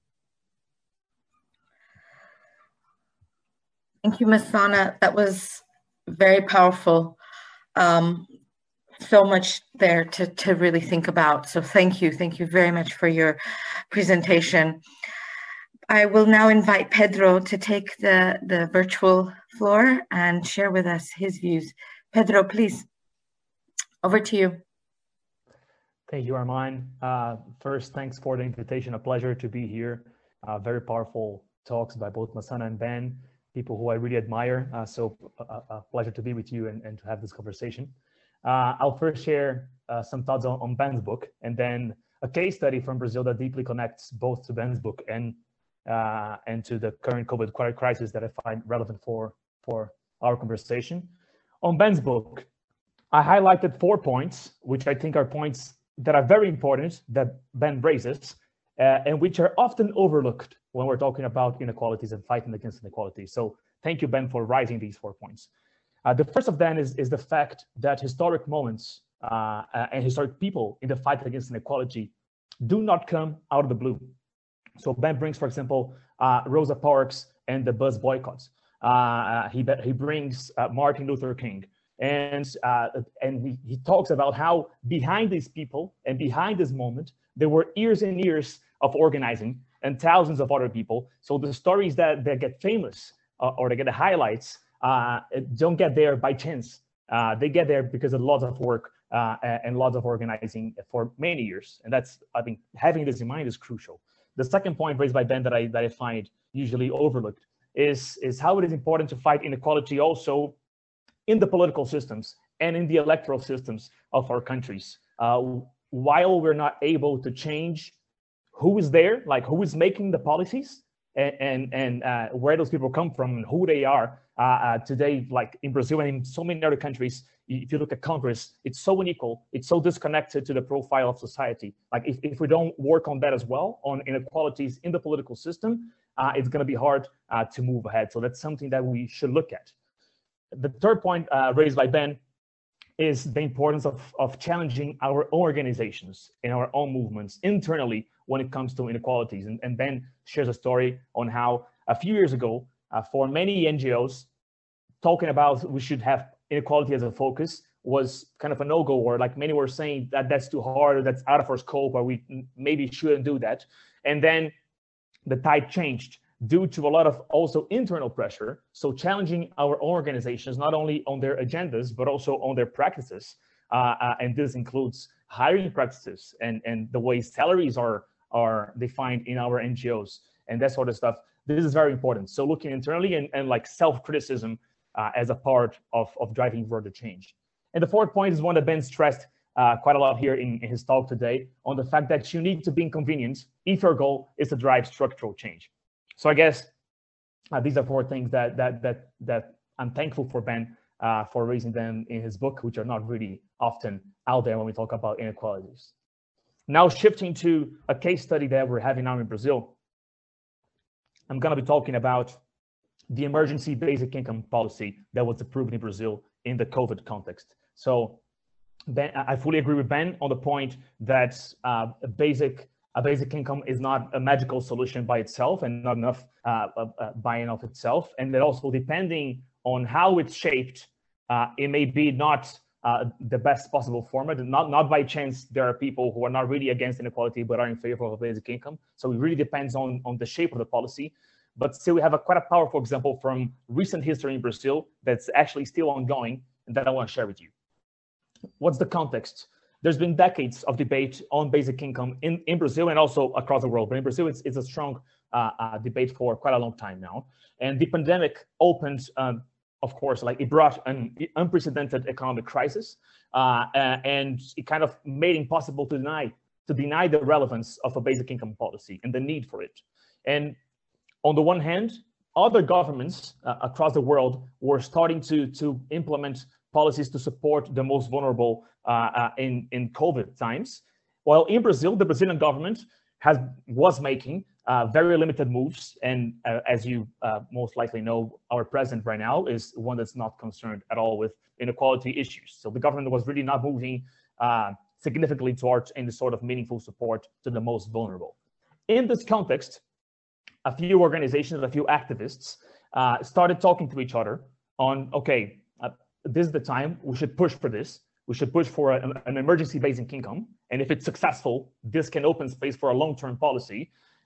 Thank you, Miz Sana. That was very powerful. Um, so much there to, to really think about. So thank you. Thank you very much for your presentation. I will now invite Pedro to take the, the virtual floor and share with us his views. Pedro, please, over to you. Thank you, Armine. Uh, first, thanks for the invitation. A pleasure to be here. Uh, very powerful talks by both Masana and Ben, people who I really admire. Uh, so a, a pleasure to be with you and, and to have this conversation. Uh, I'll first share uh, some thoughts on, on Ben's book, and then a case study from Brazil that deeply connects both to Ben's book and uh, and to the current COVID crisis that I find relevant for, for our conversation. On Ben's book, I highlighted four points, which I think are points that are very important that Ben raises, uh, and which are often overlooked when we're talking about inequalities and fighting against inequalities. So thank you, Ben, for raising these four points. Uh, the first of them is, is the fact that historic moments uh, and historic people in the fight against inequality do not come out of the blue. So Ben brings, for example, uh, Rosa Parks and the bus boycotts. Uh, he, he brings uh, Martin Luther King. And uh, and he, he talks about how behind these people and behind this moment, there were years and years of organizing and thousands of other people. So the stories that, that get famous uh, or they get the highlights uh, don't get there by chance. Uh, they get there because of lots of work uh, and lots of organizing for many years. And that's, I think, having this in mind is crucial. The second point raised by Ben that I, that I find usually overlooked is, is how it is important to fight inequality also in the political systems and in the electoral systems of our countries. Uh, while we're not able to change who is there, like who is making the policies and, and, and uh, where those people come from and who they are uh, uh, today, like in Brazil and in so many other countries, if you look at Congress, it's so unequal, it's so disconnected to the profile of society. Like if, if we don't work on that as well, on inequalities in the political system, uh, it's gonna be hard uh, to move ahead. So that's something that we should look at. The third point uh, raised by Ben is the importance of, of challenging our own organizations and our own movements internally when it comes to inequalities. And, and Ben shares a story on how a few years ago, uh, for many N G Os, talking about we should have inequality as a focus was kind of a no-go, or like many were saying that that's too hard, or that's out of our scope, or we maybe shouldn't do that. And then the tide changed due to a lot of also internal pressure. So challenging our organizations, not only on their agendas, but also on their practices. Uh, uh, and this includes hiring practices and, and the way salaries are, are defined in our N G Os and that sort of stuff. This is very important. So looking internally and, and like self-criticism uh, as a part of, of driving further change. And the fourth point is one that Ben stressed uh, quite a lot here in, in his talk today on the fact that you need to be inconvenienced if your goal is to drive structural change. So I guess uh, these are four things that that that that I'm thankful for Ben uh, for raising them in his book, which are not really often out there when we talk about inequalities. Now shifting to a case study that we're having now in Brazil, I'm going to be talking about the emergency basic income policy that was approved in Brazil in the COVID context. So Ben, I fully agree with Ben on the point that uh, a basic A basic income is not a magical solution by itself and not enough uh, uh, by and of itself. And that also depending on how it's shaped, uh, it may be not uh, the best possible format. Not, not by chance, there are people who are not really against inequality, but are in favor of a basic income. So it really depends on, on the shape of the policy. But still, we have a quite a powerful example from recent history in Brazil that's actually still ongoing and that I want to share with you. What's the context? There's been decades of debate on basic income in, in Brazil and also across the world. But in Brazil, it's, it's a strong uh, uh, debate for quite a long time now. And the pandemic opened, um, of course, like it brought an unprecedented economic crisis. Uh, and it kind of made it impossible to deny, to deny the relevance of a basic income policy and the need for it. And on the one hand, other governments uh, across the world were starting to, to implement policies to support the most vulnerable uh, uh, in, in COVID times. While in Brazil, the Brazilian government has was making uh, very limited moves. And uh, as you uh, most likely know, our president right now is one that's not concerned at all with inequality issues. So the government was really not moving uh, significantly towards any sort of meaningful support to the most vulnerable. In this context, a few organizations, a few activists uh, started talking to each other on, okay, uh, this is the time, we should push for this. We should push for a, an emergency basic income. And if it's successful, this can open space for a long-term policy.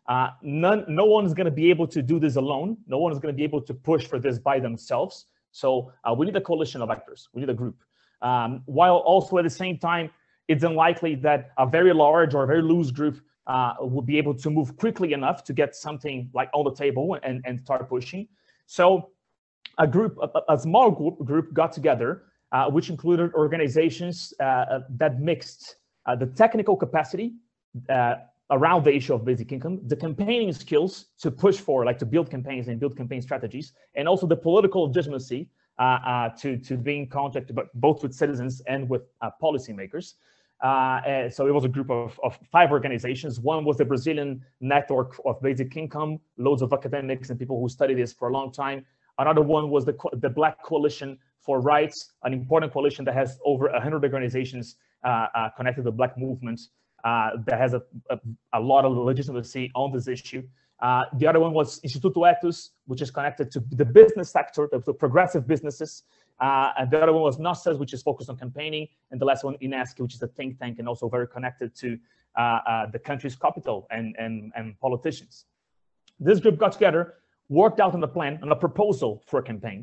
Uh, none, no one is going to be able to do this alone. No one is going to be able to push for this by themselves. So uh, we need a coalition of actors. We need a group. Um, while also at the same time, it's unlikely that a very large or a very loose group uh, will be able to move quickly enough to get something like on the table and, and start pushing. So a group, a, a small group, group got together, uh, which included organizations uh, that mixed uh, the technical capacity uh, around the issue of basic income, the campaigning skills to push for, like to build campaigns and build campaign strategies, and also the political legitimacy uh, uh, to, to be in contact both with citizens and with uh, policymakers. Uh, and so it was a group of, of five organizations. One was the Brazilian Network of Basic Income, loads of academics and people who study this for a long time. Another one was the, the Black Coalition for Rights, an important coalition that has over one hundred organizations uh, uh, connected to the Black movement uh, that has a, a, a lot of legitimacy on this issue. Uh, the other one was Instituto Etus, which is connected to the business sector, the, the progressive businesses. Uh, and the other one was NOSSAS, which is focused on campaigning. And the last one, INESC, which is a think tank and also very connected to uh, uh, the country's capital and, and, and politicians. This group got together, worked out on a plan, on a proposal for a campaign,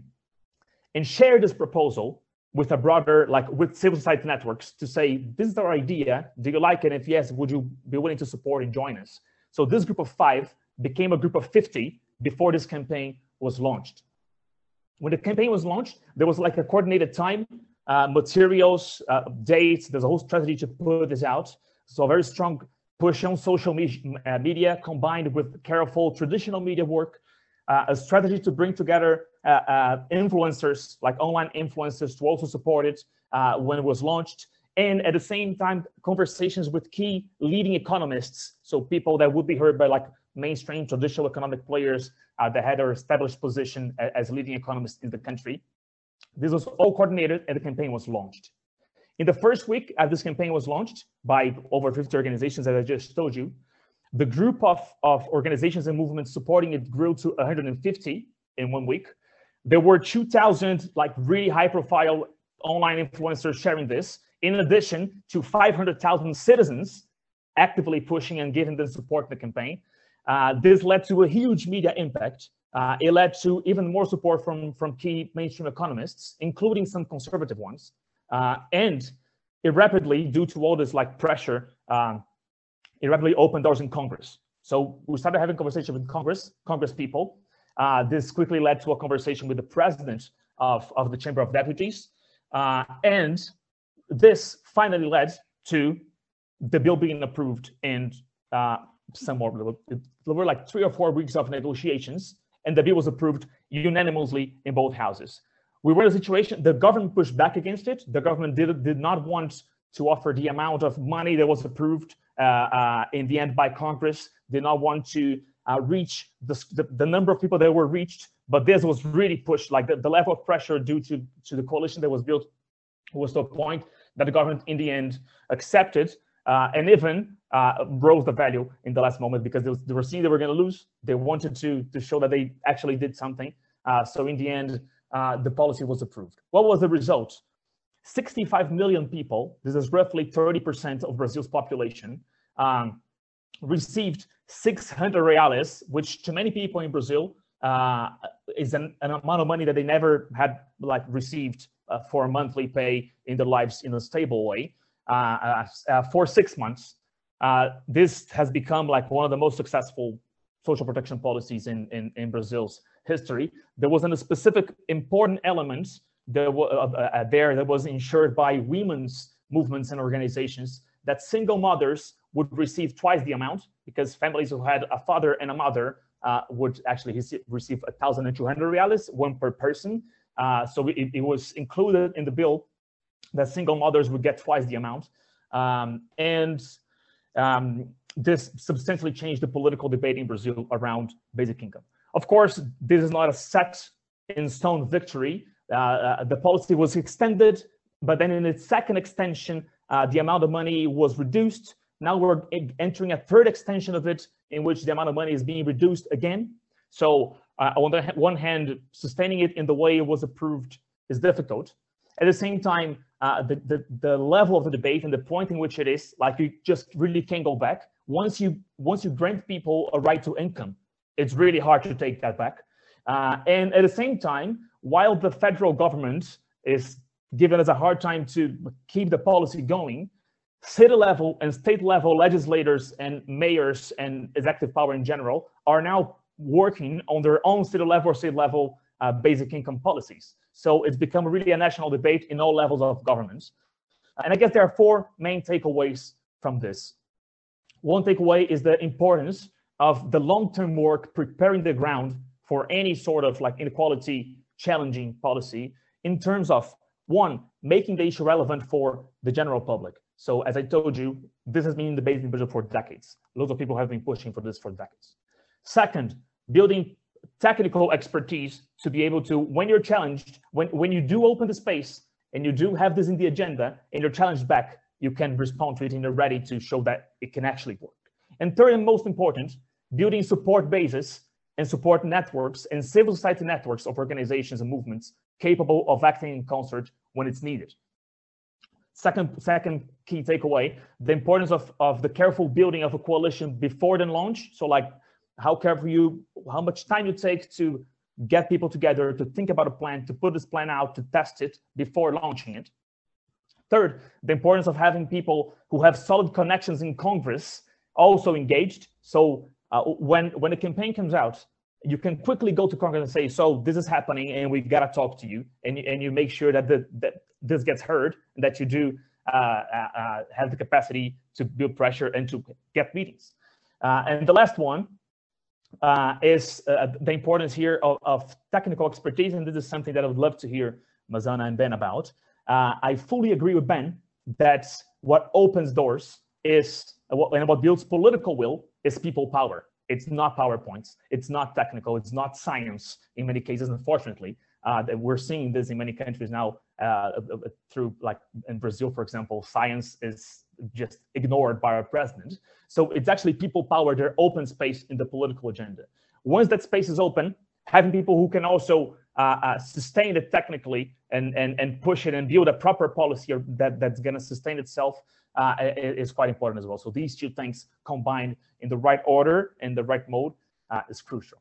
and shared this proposal with a broader, like with civil society networks to say, this is our idea, do you like it? And if yes, would you be willing to support and join us? So this group of five became a group of fifty before this campaign was launched. When the campaign was launched, there was like a coordinated time, uh, materials, uh, dates, there's a whole strategy to put this out. So a very strong push on social me uh, media combined with careful traditional media work, uh, a strategy to bring together uh, uh, influencers, like online influencers, to also support it uh, when it was launched. And at the same time, conversations with key leading economists, so people that would be heard by like mainstream traditional economic players uh, that had their established position as, as leading economists in the country. This was all coordinated and the campaign was launched. In the first week as this campaign was launched by over fifty organizations, as I just told you, the group of, of organizations and movements supporting it grew to one hundred fifty in one week. There were two thousand like really high profile online influencers sharing this, in addition to five hundred thousand citizens actively pushing and giving them support in the campaign. Uh, this led to a huge media impact. Uh, it led to even more support from, from key mainstream economists, including some conservative ones. Uh, and it rapidly, due to all this like pressure, um, it rapidly opened doors in Congress. So we started having conversation with Congress, Congress people. Uh, this quickly led to a conversation with the president of, of the Chamber of Deputies. Uh, and this finally led to the bill being approved in uh, some more, there were like three or four weeks of negotiations, and the bill was approved unanimously in both houses. We were in a situation, the government pushed back against it. The government did, did not want to offer the amount of money that was approved uh, uh, in the end by Congress, did not want to uh, reach the, the, the number of people that were reached, but this was really pushed, like the, the level of pressure due to, to the coalition that was built was to a point that the government in the end accepted uh, and even uh, rose the value in the last moment because they, was, they were seeing they were going to lose. They wanted to, to show that they actually did something. Uh, so in the end, uh, the policy was approved. What was the result? sixty-five million people, this is roughly thirty percent of Brazil's population, um, received six hundred reais, which to many people in Brazil uh, is an, an amount of money that they never had like received uh, for a monthly pay in their lives in a stable way uh, uh, uh, for six months. Uh, this has become like one of the most successful social protection policies in, in, in Brazil's history. There wasn't a specific important element that was, uh, uh, there that was ensured by women's movements and organizations that single mothers would receive twice the amount because families who had a father and a mother uh, would actually receive one thousand two hundred reais, one per person. Uh, so it, it was included in the bill that single mothers would get twice the amount. Um, and um, this substantially changed the political debate in Brazil around basic income. Of course, this is not a set in stone victory. Uh, uh, the policy was extended, but then in its second extension, uh, the amount of money was reduced. Now we're entering a third extension of it in which the amount of money is being reduced again. So uh, on the one hand, sustaining it in the way it was approved is difficult. At the same time, uh, the, the, the level of the debate and the point in which it is, like you just really can't go back. once you once you grant people a right to income, it's really hard to take that back. Uh, and at the same time, while the federal government is giving us a hard time to keep the policy going, city level and state level legislators and mayors and executive power in general are now working on their own city level or state level uh, basic income policies. So it's become really a national debate in all levels of government. And I guess there are four main takeaways from this. One takeaway is the importance of the long-term work preparing the ground for any sort of like inequality challenging policy in terms of, one, making the issue relevant for the general public. So as I told you, this has been in debate in Brazil for decades. Lots of people have been pushing for this for decades. Second, building technical expertise to be able to, when you're challenged, when, when you do open the space and you do have this in the agenda and you're challenged back, you can respond to it and you're ready to show that it can actually work. And third and most important, building support bases and support networks and civil society networks of organizations and movements capable of acting in concert when it's needed. Second, second key takeaway, the importance of, of the careful building of a coalition before the launch. So like how careful you, how much time you take to get people together, to think about a plan, to put this plan out, to test it before launching it. Third, the importance of having people who have solid connections in Congress also engaged. So uh, when, when a campaign comes out, you can quickly go to Congress and say, so this is happening and we gotta talk to you. And, and you make sure that, the, that this gets heard and that you do uh, uh, have the capacity to build pressure and to get meetings. Uh, and the last one uh, is uh, the importance here of, of technical expertise. And this is something that I would love to hear Mazana and Ben about. Uh, I fully agree with Ben that what opens doors is, and what builds political will is people power. It's not PowerPoints. It's not technical. It's not science in many cases, unfortunately. Uh, that we're seeing this in many countries now uh, through, like in Brazil, for example, science is just ignored by our president. So it's actually people power, their open space in the political agenda. Once that space is open, having people who can also uh, uh, sustain it technically and, and, and push it and build a proper policy that, that's going to sustain itself uh, is quite important as well. So these two things combined in the right order and the right mode uh, is crucial.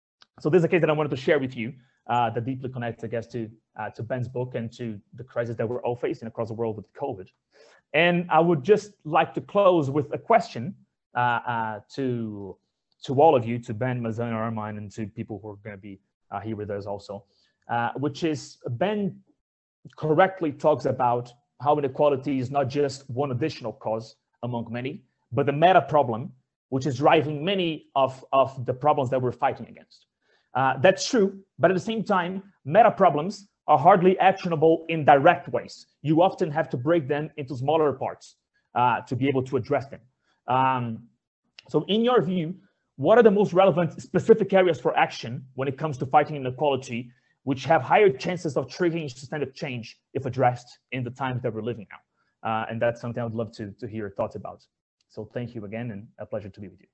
So this is a case that I wanted to share with you uh, that deeply connects, I guess, to, uh, to Ben's book and to the crisis that we're all facing across the world with COVID. And I would just like to close with a question uh, uh, to, to all of you, to Ben, Mazana, Armine, and to people who are going to be uh, here with us also, uh, which is Ben correctly talks about how inequality is not just one additional cause among many, but the meta problem, which is driving many of, of the problems that we're fighting against. Uh, that's true, but at the same time, meta problems are hardly actionable in direct ways. You often have to break them into smaller parts uh, to be able to address them. Um, so in your view, what are the most relevant specific areas for action when it comes to fighting inequality, which have higher chances of triggering sustained change if addressed in the times that we're living now? Uh, and that's something I would love to, to hear your thoughts about. So thank you again, and a pleasure to be with you.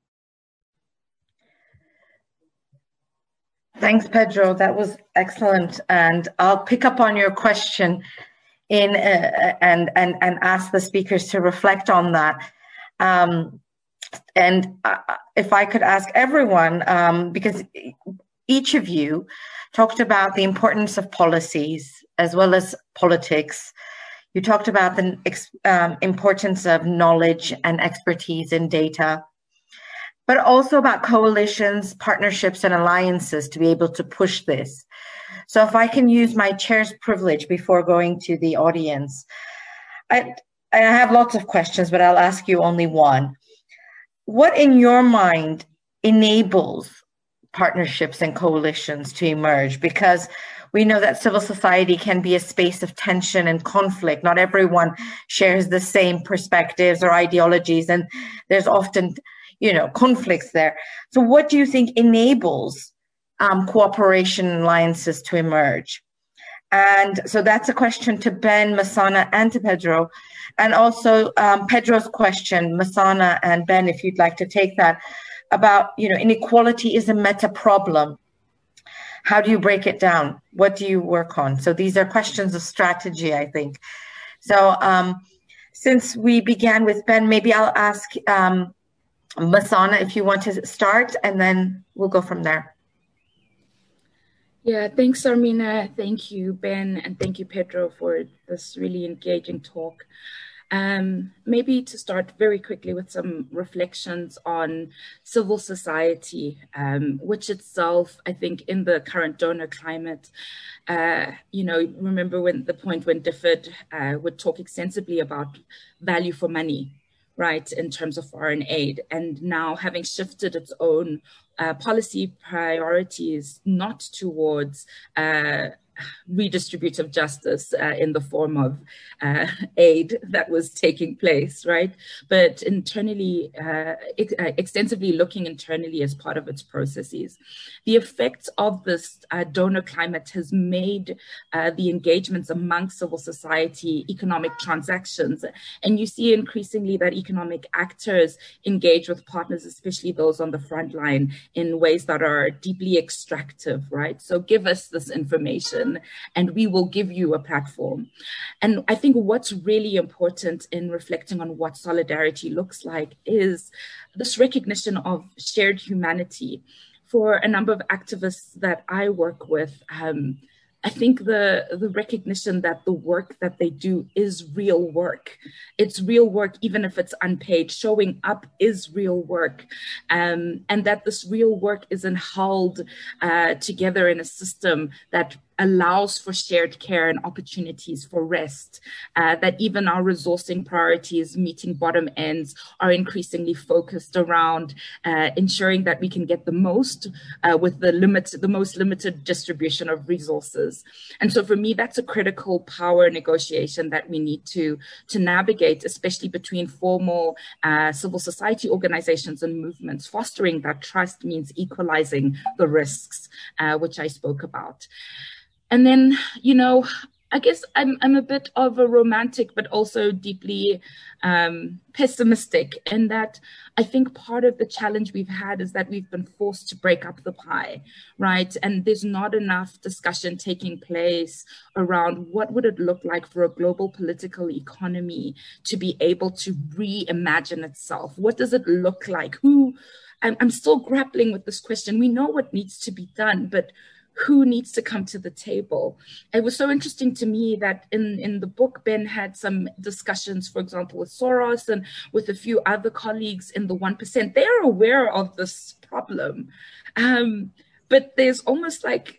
Thanks, Pedro. That was excellent. And I'll pick up on your question in uh, and, and, and ask the speakers to reflect on that. Um, and uh, if I could ask everyone, um, because each of you talked about the importance of policies as well as politics. You talked about the um, importance of knowledge and expertise in data, but also about coalitions, partnerships, and alliances to be able to push this. So if I can use my chair's privilege before going to the audience, I, I have lots of questions, but I'll ask you only one. What in your mind enables partnerships and coalitions to emerge? Because we know that civil society can be a space of tension and conflict. Not everyone shares the same perspectives or ideologies, and there's often, you know, conflicts there. So what do you think enables um, cooperation and alliances to emerge? And so that's a question to Ben, Mazana, and to Pedro. And also um, Pedro's question, Mazana and Ben, if you'd like to take that, about, you know, inequality is a meta problem. How do you break it down? What do you work on? So these are questions of strategy, I think. So um, since we began with Ben, maybe I'll ask um, Masana, if you want to start, and then we'll go from there. Yeah, thanks, Armina. Thank you, Ben, and thank you, Pedro, for this really engaging talk. Um, maybe to start very quickly with some reflections on civil society, um, which itself, I think, in the current donor climate, uh, you know, remember when the point when DFID uh, would talk extensively about value for money, right, in terms of foreign aid, and now having shifted its own uh, policy priorities, not towards uh, redistributive justice uh, in the form of uh, aid that was taking place, right? But internally, uh, ex uh, extensively looking internally as part of its processes. The effects of this uh, donor climate has made uh, the engagements among civil society economic transactions. And you see increasingly that economic actors engage with partners, especially those on the front line, in ways that are deeply extractive, right? So give us this information and we will give you a platform. And I think what's really important in reflecting on what solidarity looks like is this recognition of shared humanity. For a number of activists that I work with, um, I think the, the recognition that the work that they do is real work. It's real work, even if it's unpaid. Showing up is real work. Um, and that this real work isn't held uh, together in a system that allows for shared care and opportunities for rest, uh, that even our resourcing priorities, meeting bottom ends, are increasingly focused around uh, ensuring that we can get the most uh, with the limit, the most limited distribution of resources. And so for me, that's a critical power negotiation that we need to, to navigate, especially between formal uh, civil society organizations and movements. Fostering that trust means equalizing the risks, uh, which I spoke about. And then, you know, I guess I'm, I'm a bit of a romantic, but also deeply um, pessimistic in that I think part of the challenge we've had is that we've been forced to break up the pie, right? And there's not enough discussion taking place around what would it look like for a global political economy to be able to reimagine itself? What does it look like? Who, I'm, I'm still grappling with this question. We know what needs to be done, but who needs to come to the table? It was so interesting to me that in, in the book, Ben had some discussions, for example, with Soros and with a few other colleagues in the one percent. They are aware of this problem. Um, but there's almost like,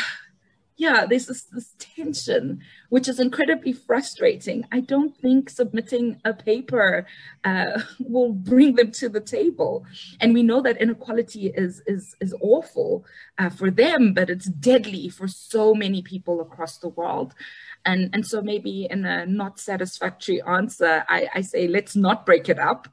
yeah, there's this, this tension, which is incredibly frustrating. I don't think submitting a paper uh, will bring them to the table. And we know that inequality is, is, is awful uh, for them, but it's deadly for so many people across the world. And, and so maybe in a not satisfactory answer, I, I say, let's not break it up.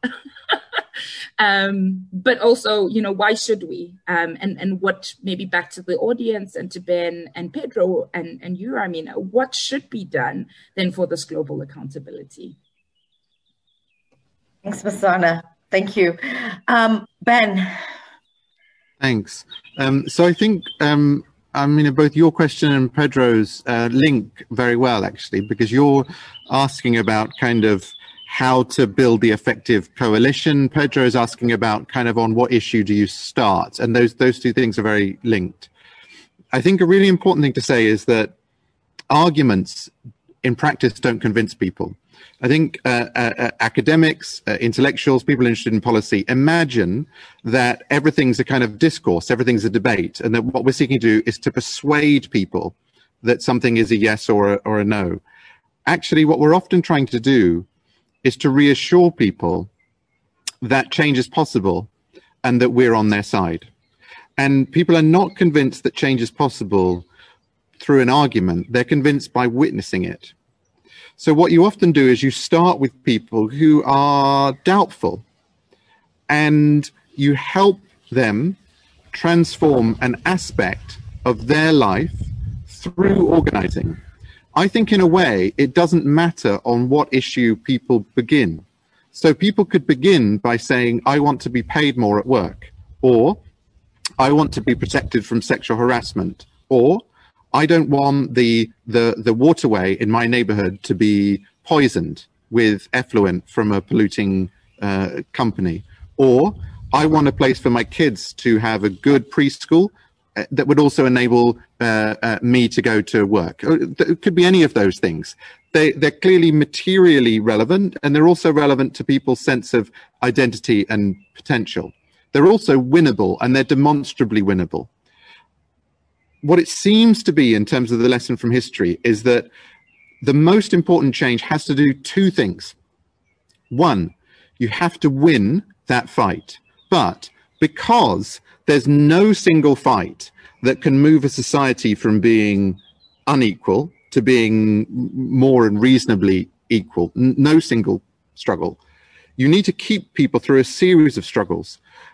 Um, but also, you know, why should we? Um, and, and what, maybe back to the audience and to Ben and Pedro and, and you, Armina, what should be done then for this global accountability? Thanks, Masana. Thank you. Um, Ben. Thanks. Um, so I think, um, I mean, both your question and Pedro's uh, link very well, actually, because you're asking about kind of how to build the effective coalition. Pedro is asking about kind of on what issue do you start? And those, those two things are very linked. I think a really important thing to say is that arguments in practice don't convince people. I think uh, uh, academics, uh, intellectuals, people interested in policy imagine that everything's a kind of discourse, everything's a debate, and that what we're seeking to do is to persuade people that something is a yes or a, or a no. Actually, what we're often trying to do is to reassure people that change is possible and that we're on their side. And people are not convinced that change is possible through an argument. They're convinced by witnessing it. So what you often do is you start with people who are doubtful and you help them transform an aspect of their life through organizing. I think in a way, it doesn't matter on what issue people begin. So people could begin by saying, I want to be paid more at work, or I want to be protected from sexual harassment, or I don't want the, the, the waterway in my neighborhood to be poisoned with effluent from a polluting uh, company, Or I want a place for my kids to have a good preschool uh, that would also enable uh, uh, me to go to work. It could be any of those things. They, they're clearly materially relevant, and they're also relevant to people's sense of identity and potential. They're also winnable, and they're demonstrably winnable. What it seems to be in terms of the lesson from history is that the most important change has to do two things. One, you have to win that fight. But because there's no single fight that can move a society from being unequal to being more and reasonably equal, no single struggle, you need to keep people through a series of struggles.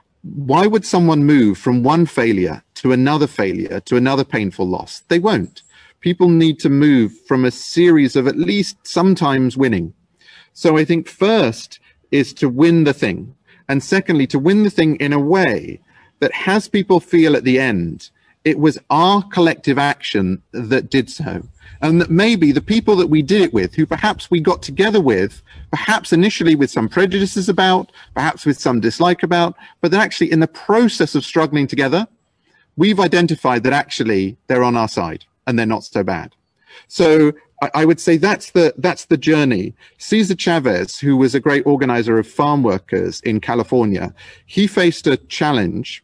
Why would someone move from one failure to another failure to another painful loss? They won't. People need to move from a series of at least sometimes winning. So I think first is to win the thing. And secondly, to win the thing in a way that has people feel at the end, it was our collective action that did so. And that maybe the people that we did it with, who perhaps we got together with, perhaps initially with some prejudices about, perhaps with some dislike about, but then actually in the process of struggling together, we've identified that actually they're on our side and they're not so bad. So I would say that's the that's the journey. Cesar Chavez, who was a great organizer of farm workers in California, he faced a challenge,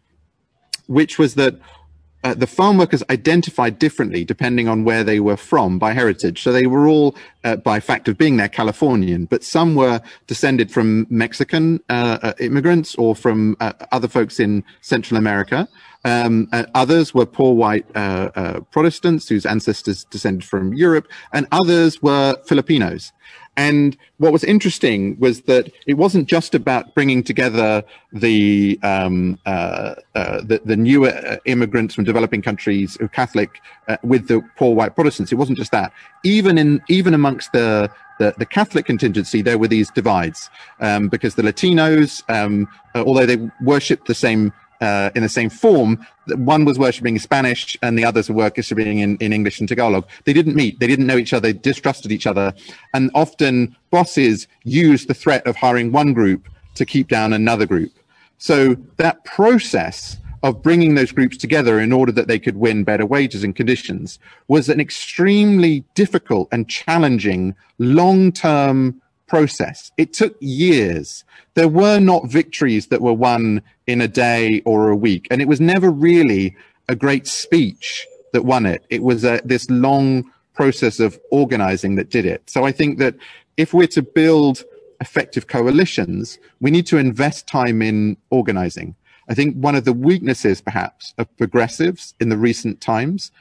which was that uh, the farm workers identified differently depending on where they were from by heritage. So they were all, uh, by fact of being there, Californian, but some were descended from Mexican uh, uh, immigrants or from uh, other folks in Central America. Um, uh, others were poor white uh, uh, Protestants whose ancestors descended from Europe, and others were Filipinos. And what was interesting was that it wasn't just about bringing together the um, uh, uh, the, the newer immigrants from developing countries who are Catholic uh, with the poor white Protestants. It wasn't just that. Even in even amongst the The, the Catholic contingency, there were these divides um, because the Latinos, um, uh, although they worshipped the same uh, in the same form, one was worshipping in Spanish and the others were worshipping in, in English and Tagalog. They didn't meet, they didn't know each other, they distrusted each other, and often bosses used the threat of hiring one group to keep down another group. So that process of bringing those groups together in order that they could win better wages and conditions was an extremely difficult and challenging long-term process. It took years. There were not victories that were won in a day or a week, and it was never really a great speech that won it. It was a, this long process of organizing that did it. So I think that if we're to build effective coalitions, we need to invest time in organizing. I think one of the weaknesses, perhaps, of progressives in the recent times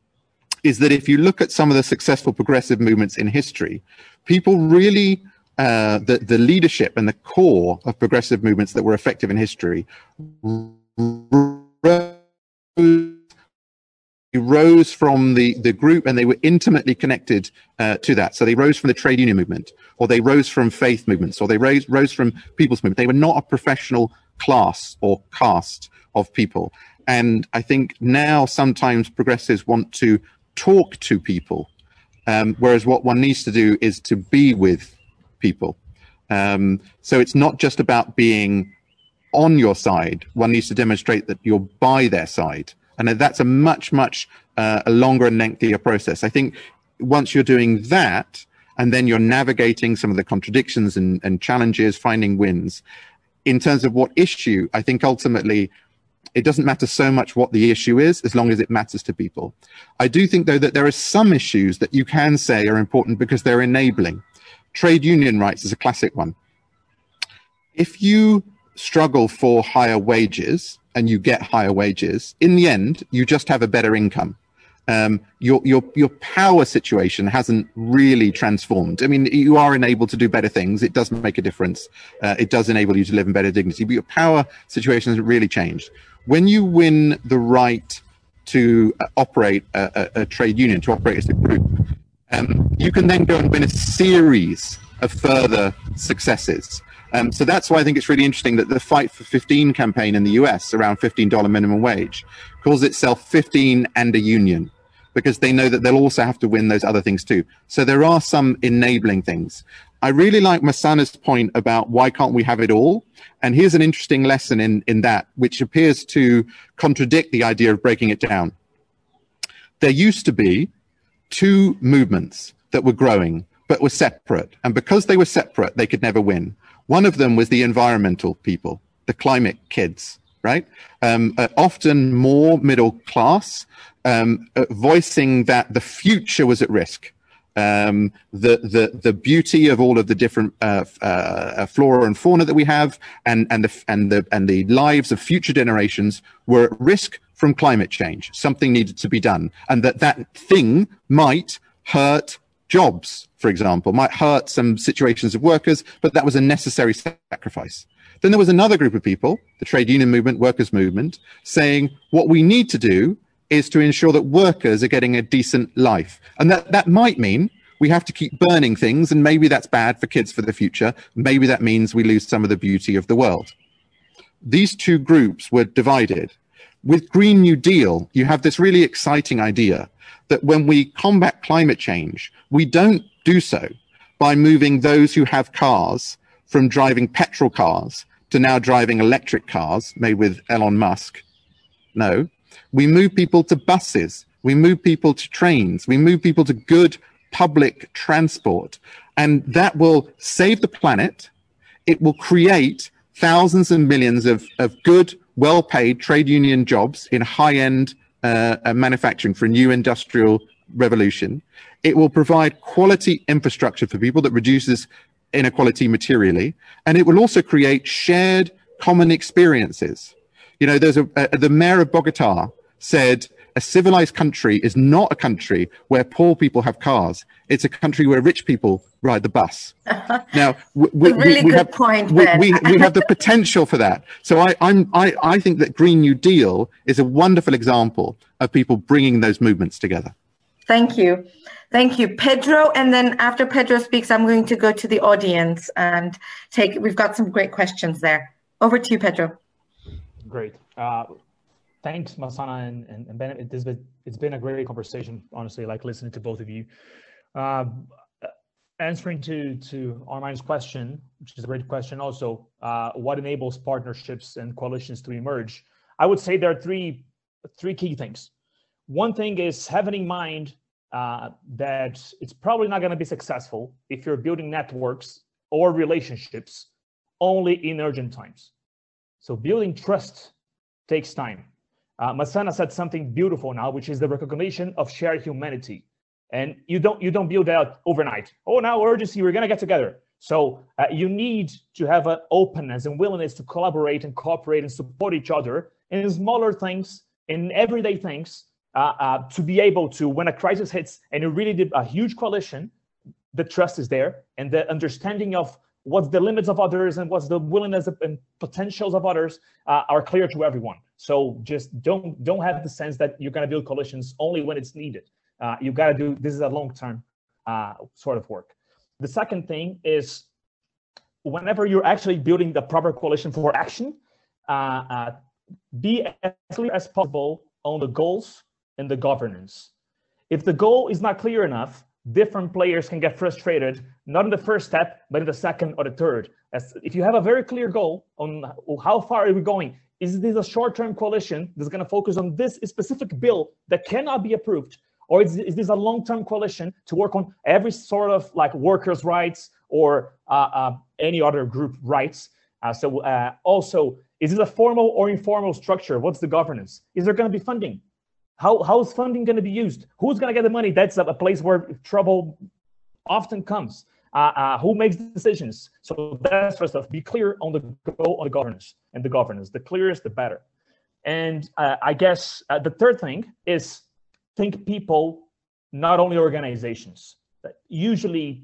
is that if you look at some of the successful progressive movements in history, people really, uh, the, the leadership and the core of progressive movements that were effective in history rose from the, the group, and they were intimately connected uh, to that. So they rose from the trade union movement, or they rose from faith movements, or they rose, rose from people's movement. They were not a professional class or caste of people. And I think now sometimes progressives want to talk to people, um, whereas what one needs to do is to be with people. Um, so it's not just about being on your side. One needs to demonstrate that you're by their side. And that's a much, much uh, a longer and lengthier process. I think once you're doing that, and then you're navigating some of the contradictions and, and challenges, finding wins, in terms of what issue, I think ultimately it doesn't matter so much what the issue is, as long as it matters to people. I do think, though, that there are some issues that you can say are important because they're enabling. Trade union rights is a classic one. If you struggle for higher wages and you get higher wages, in the end, you just have a better income. Um, your, your, your power situation hasn't really transformed. I mean, you are enabled to do better things. It does make a difference. Uh, it does enable you to live in better dignity, but your power situation hasn't really changed. When you win the right to uh, operate a, a, a trade union, to operate as a group, um, you can then go and win a series of further successes. Um, so that's why I think it's really interesting that the Fight for fifteen campaign in the U S around fifteen dollar minimum wage calls itself fifteen and a union, because they know that they'll also have to win those other things too. So there are some enabling things. I really like Masana's point about why can't we have it all? And here's an interesting lesson in, in that, which appears to contradict the idea of breaking it down. There used to be two movements that were growing, but were separate. And because they were separate, they could never win. One of them was the environmental people, the climate kids, right? Um, uh, often more middle class, um, uh, voicing that the future was at risk. Um, the, the, the beauty of all of the different, uh, uh, flora and fauna that we have and, and the, and the, and the lives of future generations were at risk from climate change. Something needed to be done. And that that thing might hurt jobs, for example, might hurt some situations of workers, but that was a necessary sacrifice. Then there was another group of people, the trade union movement, workers' movement, saying what we need to do is to ensure that workers are getting a decent life. And that, that might mean we have to keep burning things, and maybe that's bad for kids for the future. Maybe that means we lose some of the beauty of the world. These two groups were divided. With Green New Deal, you have this really exciting idea that when we combat climate change, we don't do so by moving those who have cars from driving petrol cars to now driving electric cars made with Elon Musk. No. We move people to buses, we move people to trains, we move people to good public transport, and that will save the planet. It will create thousands and millions of, of good, well-paid trade union jobs in high-end uh, uh, manufacturing for a new industrial revolution. It will provide quality infrastructure for people that reduces inequality materially, and it will also create shared common experiences. You know, there's a, a the mayor of Bogota said a civilized country is not a country where poor people have cars. It's a country where rich people ride the bus. Now, we, we, really we good have, point, we, Ben. we, we have the potential for that. So I, I'm, I, I think that Green New Deal is a wonderful example of people bringing those movements together. Thank you. Thank you, Pedro. And then after Pedro speaks, I'm going to go to the audience and take, we've got some great questions there. Over to you, Pedro. Great. Uh, thanks, Masana and, and, and Ben. It, it's, been, it's been a great conversation, honestly, like listening to both of you. Uh, answering to, to Armin's question, which is a great question also, uh, what enables partnerships and coalitions to emerge? I would say there are three, three key things. One thing is having in mind uh, that it's probably not going to be successful if you're building networks or relationships only in urgent times. So building trust takes time. Uh, Masana said something beautiful now, which is the recognition of shared humanity. And you don't you don't build that overnight. Oh, now urgency, we're going to get together. So uh, you need to have an openness and willingness to collaborate and cooperate and support each other in smaller things, in everyday things, uh, uh, to be able to, when a crisis hits and you really did a huge coalition, the trust is there and the understanding of what's the limits of others and what's the willingness and potentials of others uh, are clear to everyone. So just don't don't have the sense that you're going to build coalitions only when it's needed. Uh, you got to do, this is a long-term uh, sort of work. The second thing is whenever you're actually building the proper coalition for action, uh, uh, be as clear as possible on the goals and the governance. If the goal is not clear enough, different players can get frustrated, not in the first step, but in the second or the third. As if you have a very clear goal on how far are we going, is this a short-term coalition that's going to focus on this specific bill that cannot be approved? Or is, is this a long-term coalition to work on every sort of like workers' rights or uh, uh, any other group rights? Uh, so uh, also, is it a formal or informal structure? What's the governance? Is there going to be funding? How how is funding going to be used? Who's going to get the money? That's a, a place where trouble often comes. Uh, uh, who makes decisions? So that's first stuff. Be clear on the goal on the governance and the governance. The clearest, the better. And uh, I guess uh, the third thing is think people, not only organizations. Usually,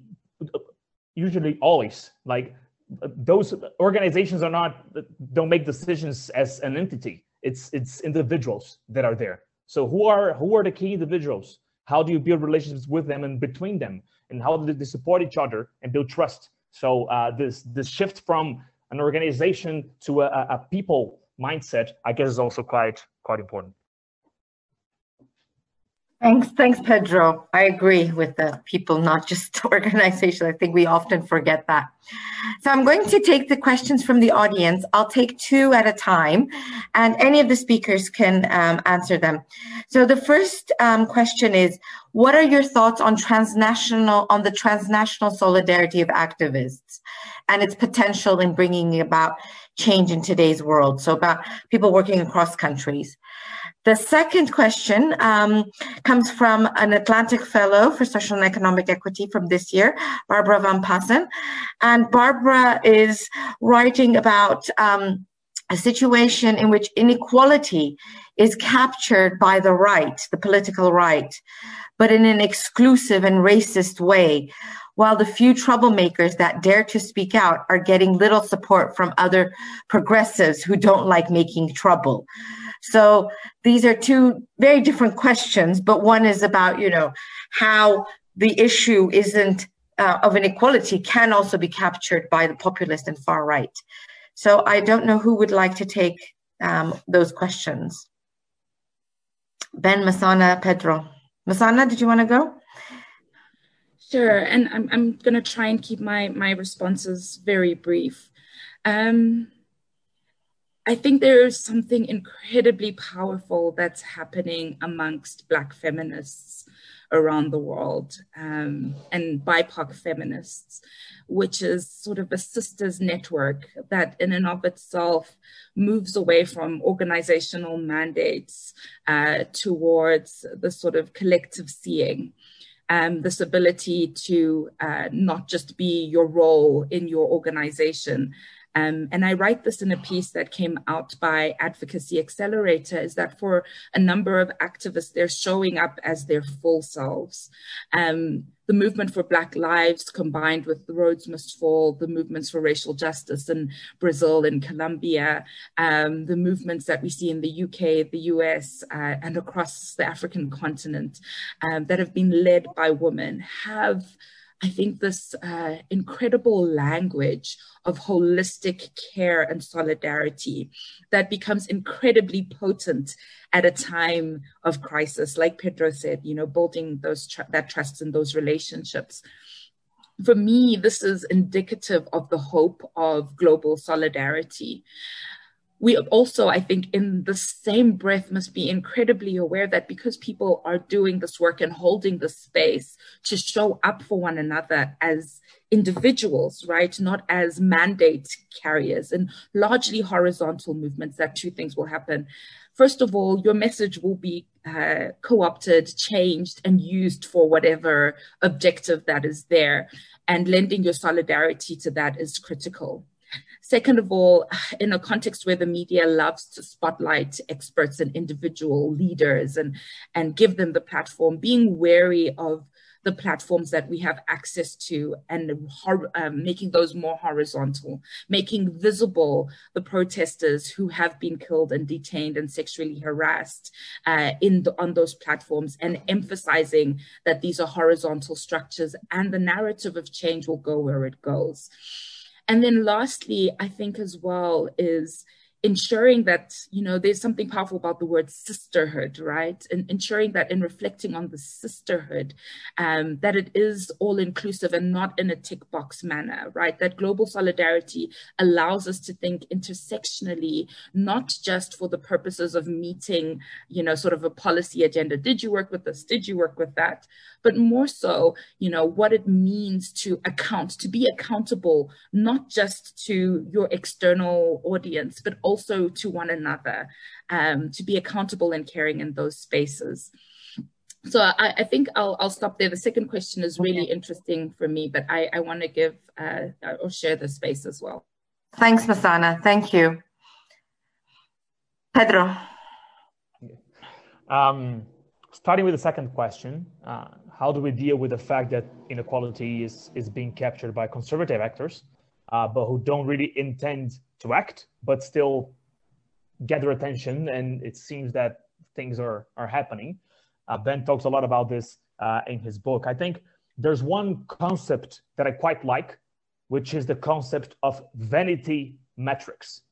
usually always like those organizations are not don't make decisions as an entity. It's it's individuals that are there. So who are who are the key individuals? How do you build relationships with them and between them? And how do they support each other and build trust? So uh, this this shift from an organization to a, a people mindset, I guess, is also quite quite important. Thanks, thanks, Pedro. I agree with the people, not just organization. I think we often forget that. So I'm going to take the questions from the audience. I'll take two at a time, and any of the speakers can um, answer them. So the first um, question is, what are your thoughts on transnational, on the transnational solidarity of activists and its potential in bringing about change in today's world? So about people working across countries. The second question um, comes from an Atlantic Fellow for Social and Economic Equity from this year, Barbara Van Passen. And Barbara is writing about um, a situation in which inequality is captured by the right, the political right, but in an exclusive and racist way, while the few troublemakers that dare to speak out are getting little support from other progressives who don't like making trouble. So these are two very different questions, but one is about, you know, how the issue isn't uh, of inequality can also be captured by the populist and far right. So I don't know who would like to take um, those questions. Ben, Masana, Pedro. Masana, did you want to go? Sure, and I'm I'm going to try and keep my my responses very brief. Um, I think there is something incredibly powerful that's happening amongst Black feminists around the world um, and B I P O C feminists, which is sort of a sisters network that in and of itself moves away from organizational mandates uh, towards the sort of collective seeing. Um, this ability to uh, not just be your role in your organization. Um, and I write this in a piece that came out by Advocacy Accelerator, is that for a number of activists, they're showing up as their full selves. Um, the movement for Black Lives combined with the Roads Must Fall, the movements for racial justice in Brazil and Colombia, um, the movements that we see in the U K, the U S, uh, and across the African continent um, that have been led by women have, I think, this uh, incredible language of holistic care and solidarity that becomes incredibly potent at a time of crisis. Like Pedro said, you know, building those tr- that trust in those relationships. For me, this is indicative of the hope of global solidarity. We also, I think, in the same breath must be incredibly aware that because people are doing this work and holding the space to show up for one another as individuals, right, not as mandate carriers and largely horizontal movements, that two things will happen. First of all, your message will be uh, co-opted, changed, and used for whatever objective that is there. And lending your solidarity to that is critical. Second of all, in a context where the media loves to spotlight experts and individual leaders and, and give them the platform, being wary of the platforms that we have access to and um, making those more horizontal, making visible the protesters who have been killed and detained and sexually harassed uh, in the, on those platforms, and emphasizing that these are horizontal structures and the narrative of change will go where it goes. And then lastly, I think as well is ensuring that, you know, there's something powerful about the word sisterhood, right? And ensuring that in reflecting on the sisterhood, um, that it is all inclusive and not in a tick box manner, right? That global solidarity allows us to think intersectionally, not just for the purposes of meeting, you know, sort of a policy agenda. Did you work with this? Did you work with that? But more so, you know, what it means to account, to be accountable, not just to your external audience, but also to one another, um, to be accountable and caring in those spaces. So I, I think I'll, I'll stop there. The second question is really okay. interesting for me, but I, I want to give uh, or share the space as well. Thanks, Masana. Thank you. Pedro. Um, starting with the second question, uh, how do we deal with the fact that inequality is, is being captured by conservative actors, uh, but who don't really intend to act, but still gather attention, and it seems that things are, are happening. Uh, Ben talks a lot about this uh, in his book. I think there's one concept that I quite like, which is the concept of vanity metrics.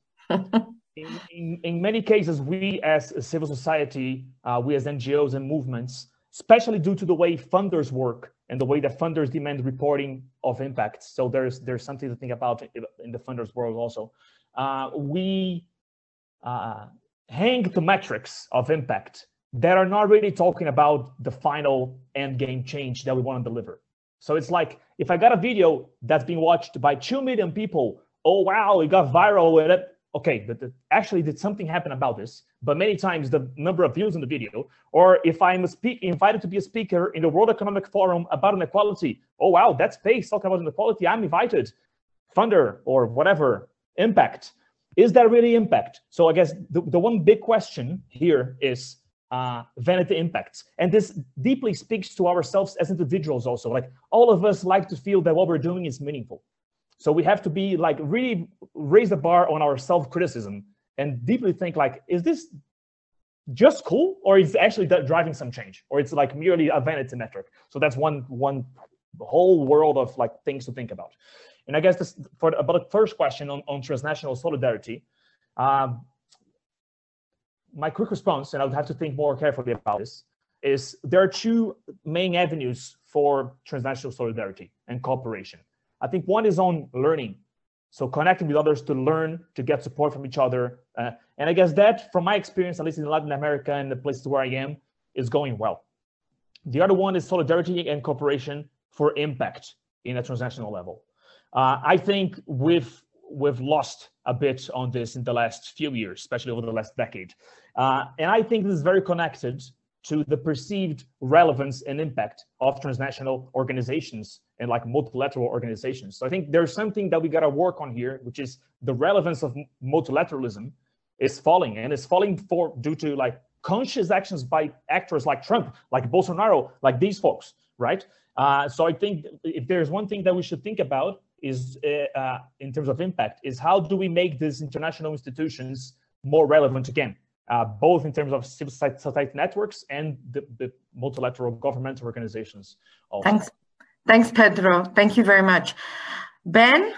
in, in, in many cases, we as a civil society, uh, we as N G Os and movements, especially due to the way funders work and the way that funders demand reporting of impact. So there's there's something to think about in the funders world also. Uh, we uh, hang to metrics of impact that are not really talking about the final end game change that we want to deliver. So it's like, if I got a video that's being watched by two million people, oh, wow, it got viral with it. Okay, but the, actually did something happen about this? But many times the number of views in the video, or if I'm a speak, invited to be a speaker in the World Economic Forum about inequality, oh, wow, that space talking about inequality, I'm invited. Funder or whatever, impact. Is that really impact? So I guess the, the one big question here is uh, vanity impacts. And this deeply speaks to ourselves as individuals also. Like, all of us like to feel that what we're doing is meaningful. So we have to be like, really raise the bar on our self-criticism and deeply think like, is this just cool? Or is it actually driving some change? Or it's like merely a vanity metric? So that's one, one whole world of like things to think about. And I guess this, for about the first question on, on transnational solidarity, um, my quick response, and I would have to think more carefully about this, is there are two main avenues for transnational solidarity and cooperation. I think one is on learning. So connecting with others to learn, to get support from each other. Uh, and I guess that, from my experience, at least in Latin America and the places where I am, is going well. The other one is solidarity and cooperation for impact in a transnational level. Uh, I think we've, we've lost a bit on this in the last few years, especially over the last decade. Uh, and I think this is very connected to the perceived relevance and impact of transnational organizations and like multilateral organizations. So I think there's something that we got to work on here, which is the relevance of multilateralism is falling, and it's falling for due to like conscious actions by actors like Trump, like Bolsonaro, like these folks, right? Uh, so I think if there's one thing that we should think about is uh, uh, in terms of impact, is how do we make these international institutions more relevant again? Uh, both in terms of civil society networks and the, the multilateral governmental organizations also. Thanks. Thanks, Pedro. Thank you very much. Ben?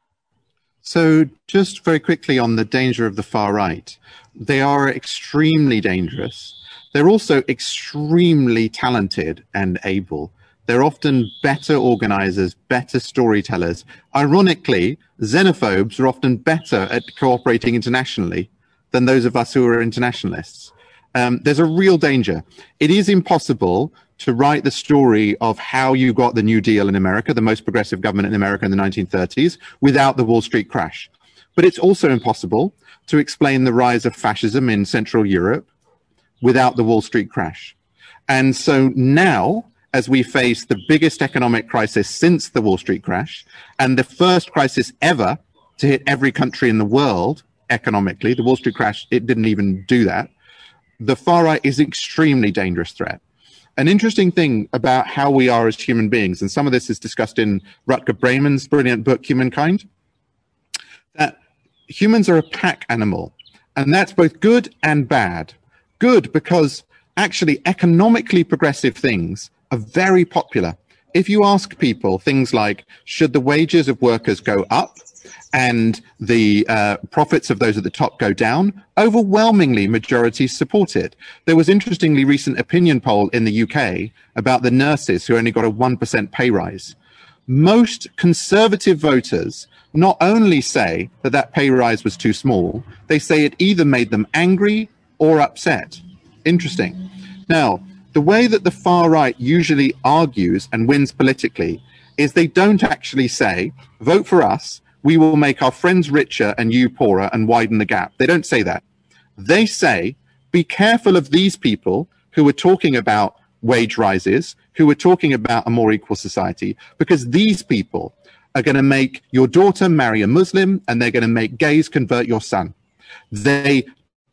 So just very quickly on the danger of the far right. They are extremely dangerous. They're also extremely talented and able. They're often better organizers, better storytellers. Ironically, xenophobes are often better at cooperating internationally than those of us who are internationalists. Um, there's a real danger. It is impossible to write the story of how you got the New Deal in America, the most progressive government in America in the nineteen thirties, without the Wall Street crash. But it's also impossible to explain the rise of fascism in Central Europe without the Wall Street crash. And so now, as we face the biggest economic crisis since the Wall Street crash, and the first crisis ever to hit every country in the world, economically, the Wall Street crash, it didn't even do that. The far right is an extremely dangerous threat. An interesting thing about how we are as human beings, and some of this is discussed in Rutger Bregman's brilliant book, Humankind, that humans are a pack animal, and that's both good and bad. Good because actually economically progressive things are very popular. If you ask people things like, should the wages of workers go up and the uh, profits of those at the top go down, overwhelmingly majorities support it. There was interestingly recent opinion poll in the U K about the nurses who only got a one percent pay rise. Most conservative voters not only say that that pay rise was too small, they say it either made them angry or upset. Interesting. Now, the way that the far right usually argues and wins politically is they don't actually say, vote for us, we will make our friends richer and you poorer and widen the gap. They don't say that. They say, be careful of these people who are talking about wage rises, who are talking about a more equal society, because these people are going to make your daughter marry a Muslim and they're going to make gays convert your son. They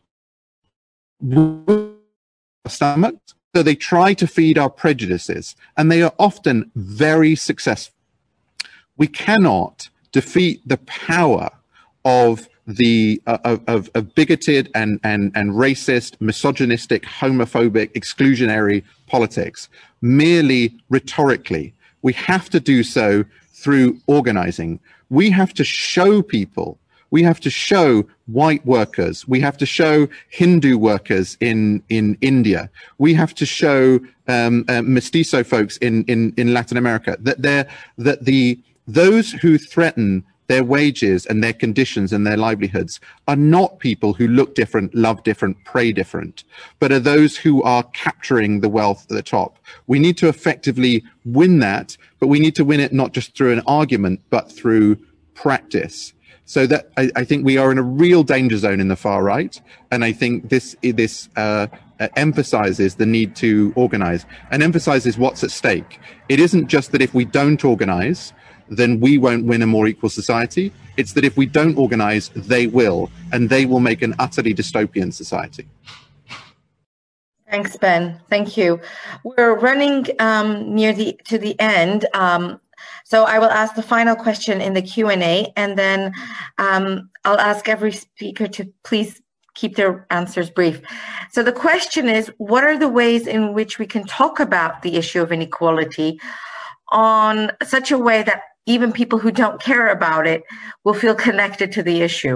stomach, so they try to feed our prejudices, and they are often very successful. We cannot defeat the power of the uh, of, of, of bigoted and, and, and racist, misogynistic, homophobic, exclusionary politics merely rhetorically. We have to do so through organizing. We have to show people We have to show white workers. We have to show Hindu workers in, in India. We have to show um, uh, mestizo folks in, in, in Latin America that they're, that the, those who threaten their wages and their conditions and their livelihoods are not people who look different, love different, pray different, but are those who are capturing the wealth at the top. We need to effectively win that, but we need to win it not just through an argument, but through practice. So that I, I think we are in a real danger zone in the far right. And I think this, this uh, uh, emphasizes the need to organize and emphasizes what's at stake. It isn't just that if we don't organize, then we won't win a more equal society. It's that if we don't organize, they will, and they will make an utterly dystopian society. Thanks, Ben. Thank you. We're running um, near the to the end, um, so I will ask the final question in the Q and A, and then um, I'll ask every speaker to please keep their answers brief. So the question is, what are the ways in which we can talk about the issue of inequality on such a way that even people who don't care about it will feel connected to the issue?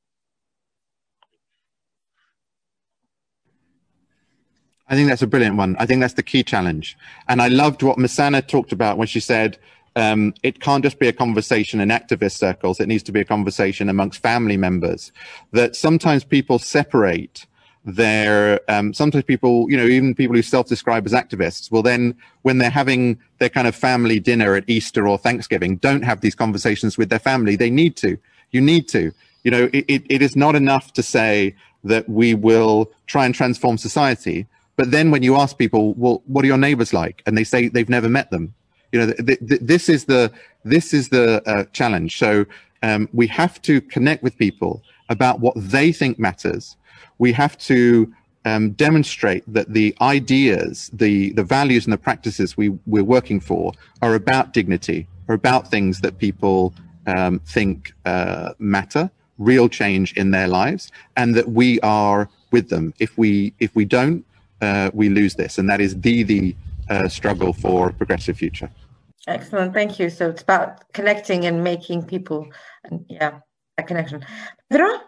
I think that's a brilliant one. I think that's the key challenge. And I loved what Mesana talked about when she said, um, it can't just be a conversation in activist circles. It needs to be a conversation amongst family members. That sometimes people separate their, um, sometimes people, you know, even people who self-describe as activists will then, when they're having their kind of family dinner at Easter or Thanksgiving, don't have these conversations with their family. They need to. You need to. You know, it, it, it is not enough to say that we will try and transform society. But then when you ask people, well, what are your neighbors like? And they say they've never met them. You know, th th this is the, this is the uh, challenge. So um, we have to connect with people about what they think matters. We have to um, demonstrate that the ideas, the, the values and the practices we, we're working for are about dignity, are about things that people um, think uh, matter, real change in their lives, and that we are with them. If we, if we don't, uh, we lose this. And that is the, the uh, struggle for a progressive future. Excellent, thank you. So it's about connecting and making people, and yeah, a connection. Pedro?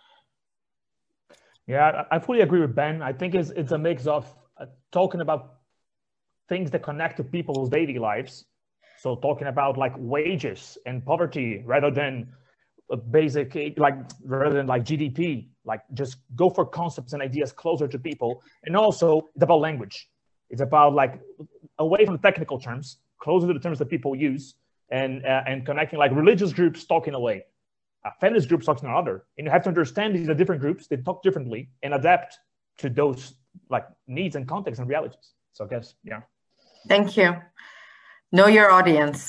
Yeah, I fully agree with Ben. I think it's, it's a mix of uh, talking about things that connect to people's daily lives. So talking about like wages and poverty rather than a basic, like rather than like G D P, like just go for concepts and ideas closer to people. And also it's about language. It's about like away from the technical terms, closer to the terms that people use, and, uh, and connecting like religious groups talking away. Uh, feminist groups talk to another, and you have to understand these are different groups. They talk differently and adapt to those like needs and contexts and realities. So I guess, yeah. Thank you. Know your audience.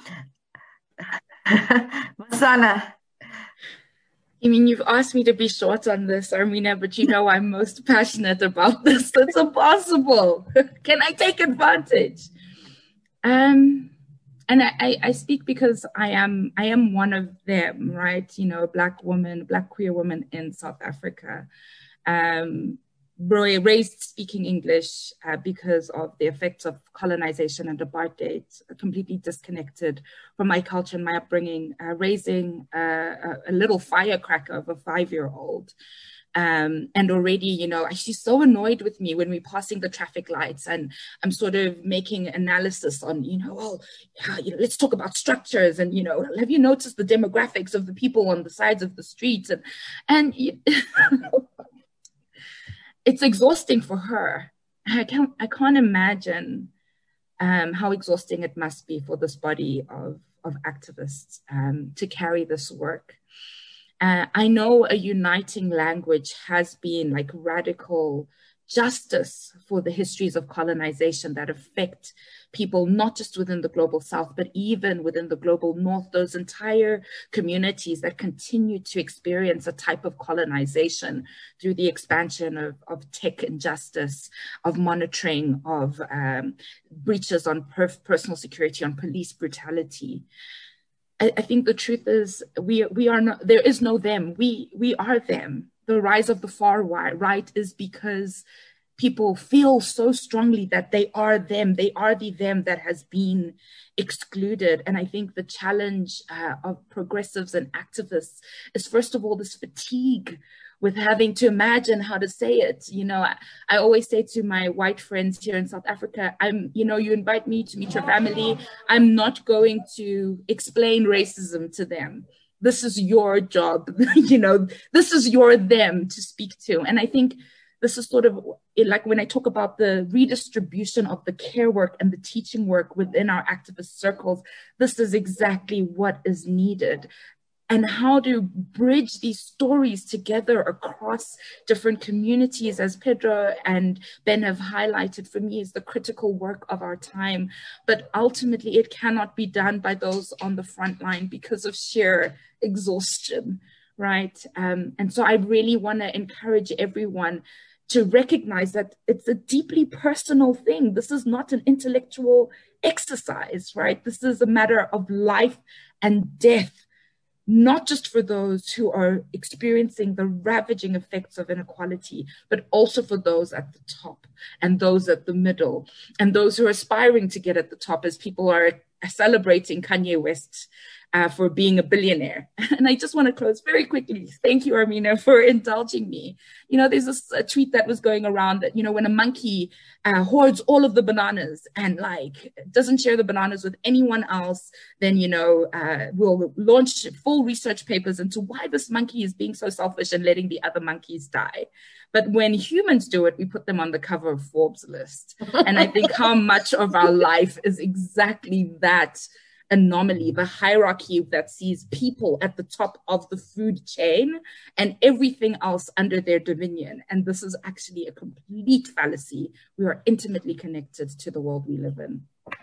Mesana. I mean, you've asked me to be short on this, Armina, but you know I'm most passionate about this. That's impossible. Can I take advantage? Um. And I, I speak because I am I am one of them, right? You know, a Black woman, Black queer woman in South Africa, um, raised speaking English uh, because of the effects of colonization and apartheid, completely disconnected from my culture and my upbringing, uh, raising uh, a, a little firecracker of a five-year-old. Um, and already, you know, she's so annoyed with me when we're passing the traffic lights and I'm sort of making analysis on, you know, oh, yeah, you know, let's talk about structures and, you know, have you noticed the demographics of the people on the sides of the streets? And, and it's exhausting for her. I can't, I can't imagine um, how exhausting it must be for this body of, of activists um, to carry this work. Uh, I know a uniting language has been like radical justice for the histories of colonization that affect people, not just within the global South, but even within the global North, those entire communities that continue to experience a type of colonization through the expansion of, of tech injustice, of monitoring, of um, breaches on perf- personal security, on police brutality. I, I think the truth is we we are not, there is no them. We we are them. The rise of the far right is because people feel so strongly that they are them, they are the them that has been excluded. And I think the challenge uh, of progressives and activists is, first of all, this fatigue with having to imagine how to say it. You know, I, I always say to my white friends here in South Africa, I'm, you know, you invite me to meet your family, I'm not going to explain racism to them. This is your job, you know, this is your them to speak to. And I think this is sort of like when I talk about the redistribution of the care work and the teaching work within our activist circles, this is exactly what is needed. And how to bridge these stories together across different communities, as Pedro and Ben have highlighted, for me is the critical work of our time. But ultimately, it cannot be done by those on the front line because of sheer exhaustion, right? Um, and so I really want to encourage everyone to recognize that it's a deeply personal thing. This is not an intellectual exercise, right? This is a matter of life and death, not just for those who are experiencing the ravaging effects of inequality, but also for those at the top and those at the middle and those who are aspiring to get at the top, as people are celebrating Kanye West uh, for being a billionaire. And I just want to close very quickly. Thank you, Armina, for indulging me. You know, there's this a tweet that was going around that, you know, when a monkey uh, hoards all of the bananas and like doesn't share the bananas with anyone else, then, you know, uh, we'll launch full research papers into why this monkey is being so selfish and letting the other monkeys die. But when humans do it, we put them on the cover of Forbes list. And I think how much of our life is exactly that anomaly, the hierarchy that sees people at the top of the food chain and everything else under their dominion. And this is actually a complete fallacy. We are intimately connected to the world we live in.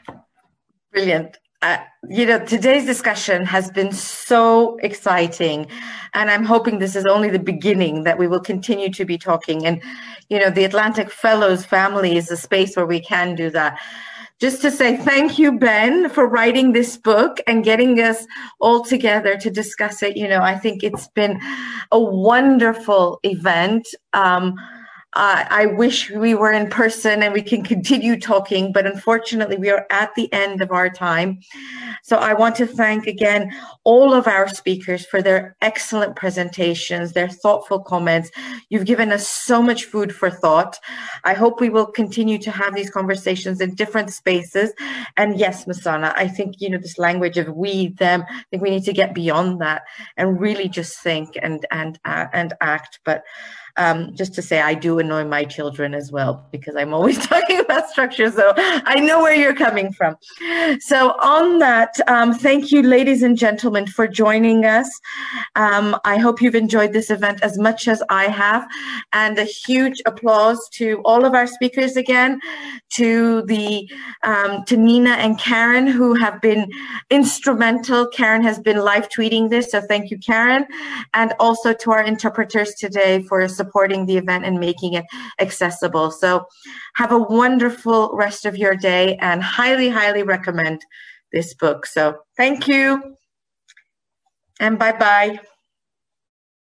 Brilliant. Uh, you know, today's discussion has been so exciting, and I'm hoping this is only the beginning, that we will continue to be talking. And, you know, the Atlantic Fellows family is a space where we can do that. Just to say thank you, Ben, for writing this book and getting us all together to discuss it. You know, I think it's been a wonderful event. Um, Uh, I wish we were in person and we can continue talking, but unfortunately we are at the end of our time. So I want to thank again all of our speakers for their excellent presentations, their thoughtful comments. You've given us so much food for thought. I hope we will continue to have these conversations in different spaces. And yes, Masana, I think, you know, this language of we, them, I think we need to get beyond that and really just think and, and, uh, and act. But Um, just to say, I do annoy my children as well, because I'm always talking about structure, so I know where you're coming from. So on that, um, thank you, ladies and gentlemen, for joining us. Um, I hope you've enjoyed this event as much as I have, and a huge applause to all of our speakers again, to the um, to Nina and Karen, who have been instrumental. Karen has been live tweeting this, so thank you, Karen, and also to our interpreters today for supporting the event and making it accessible. So have a wonderful rest of your day and highly, highly recommend this book. So thank you and bye-bye.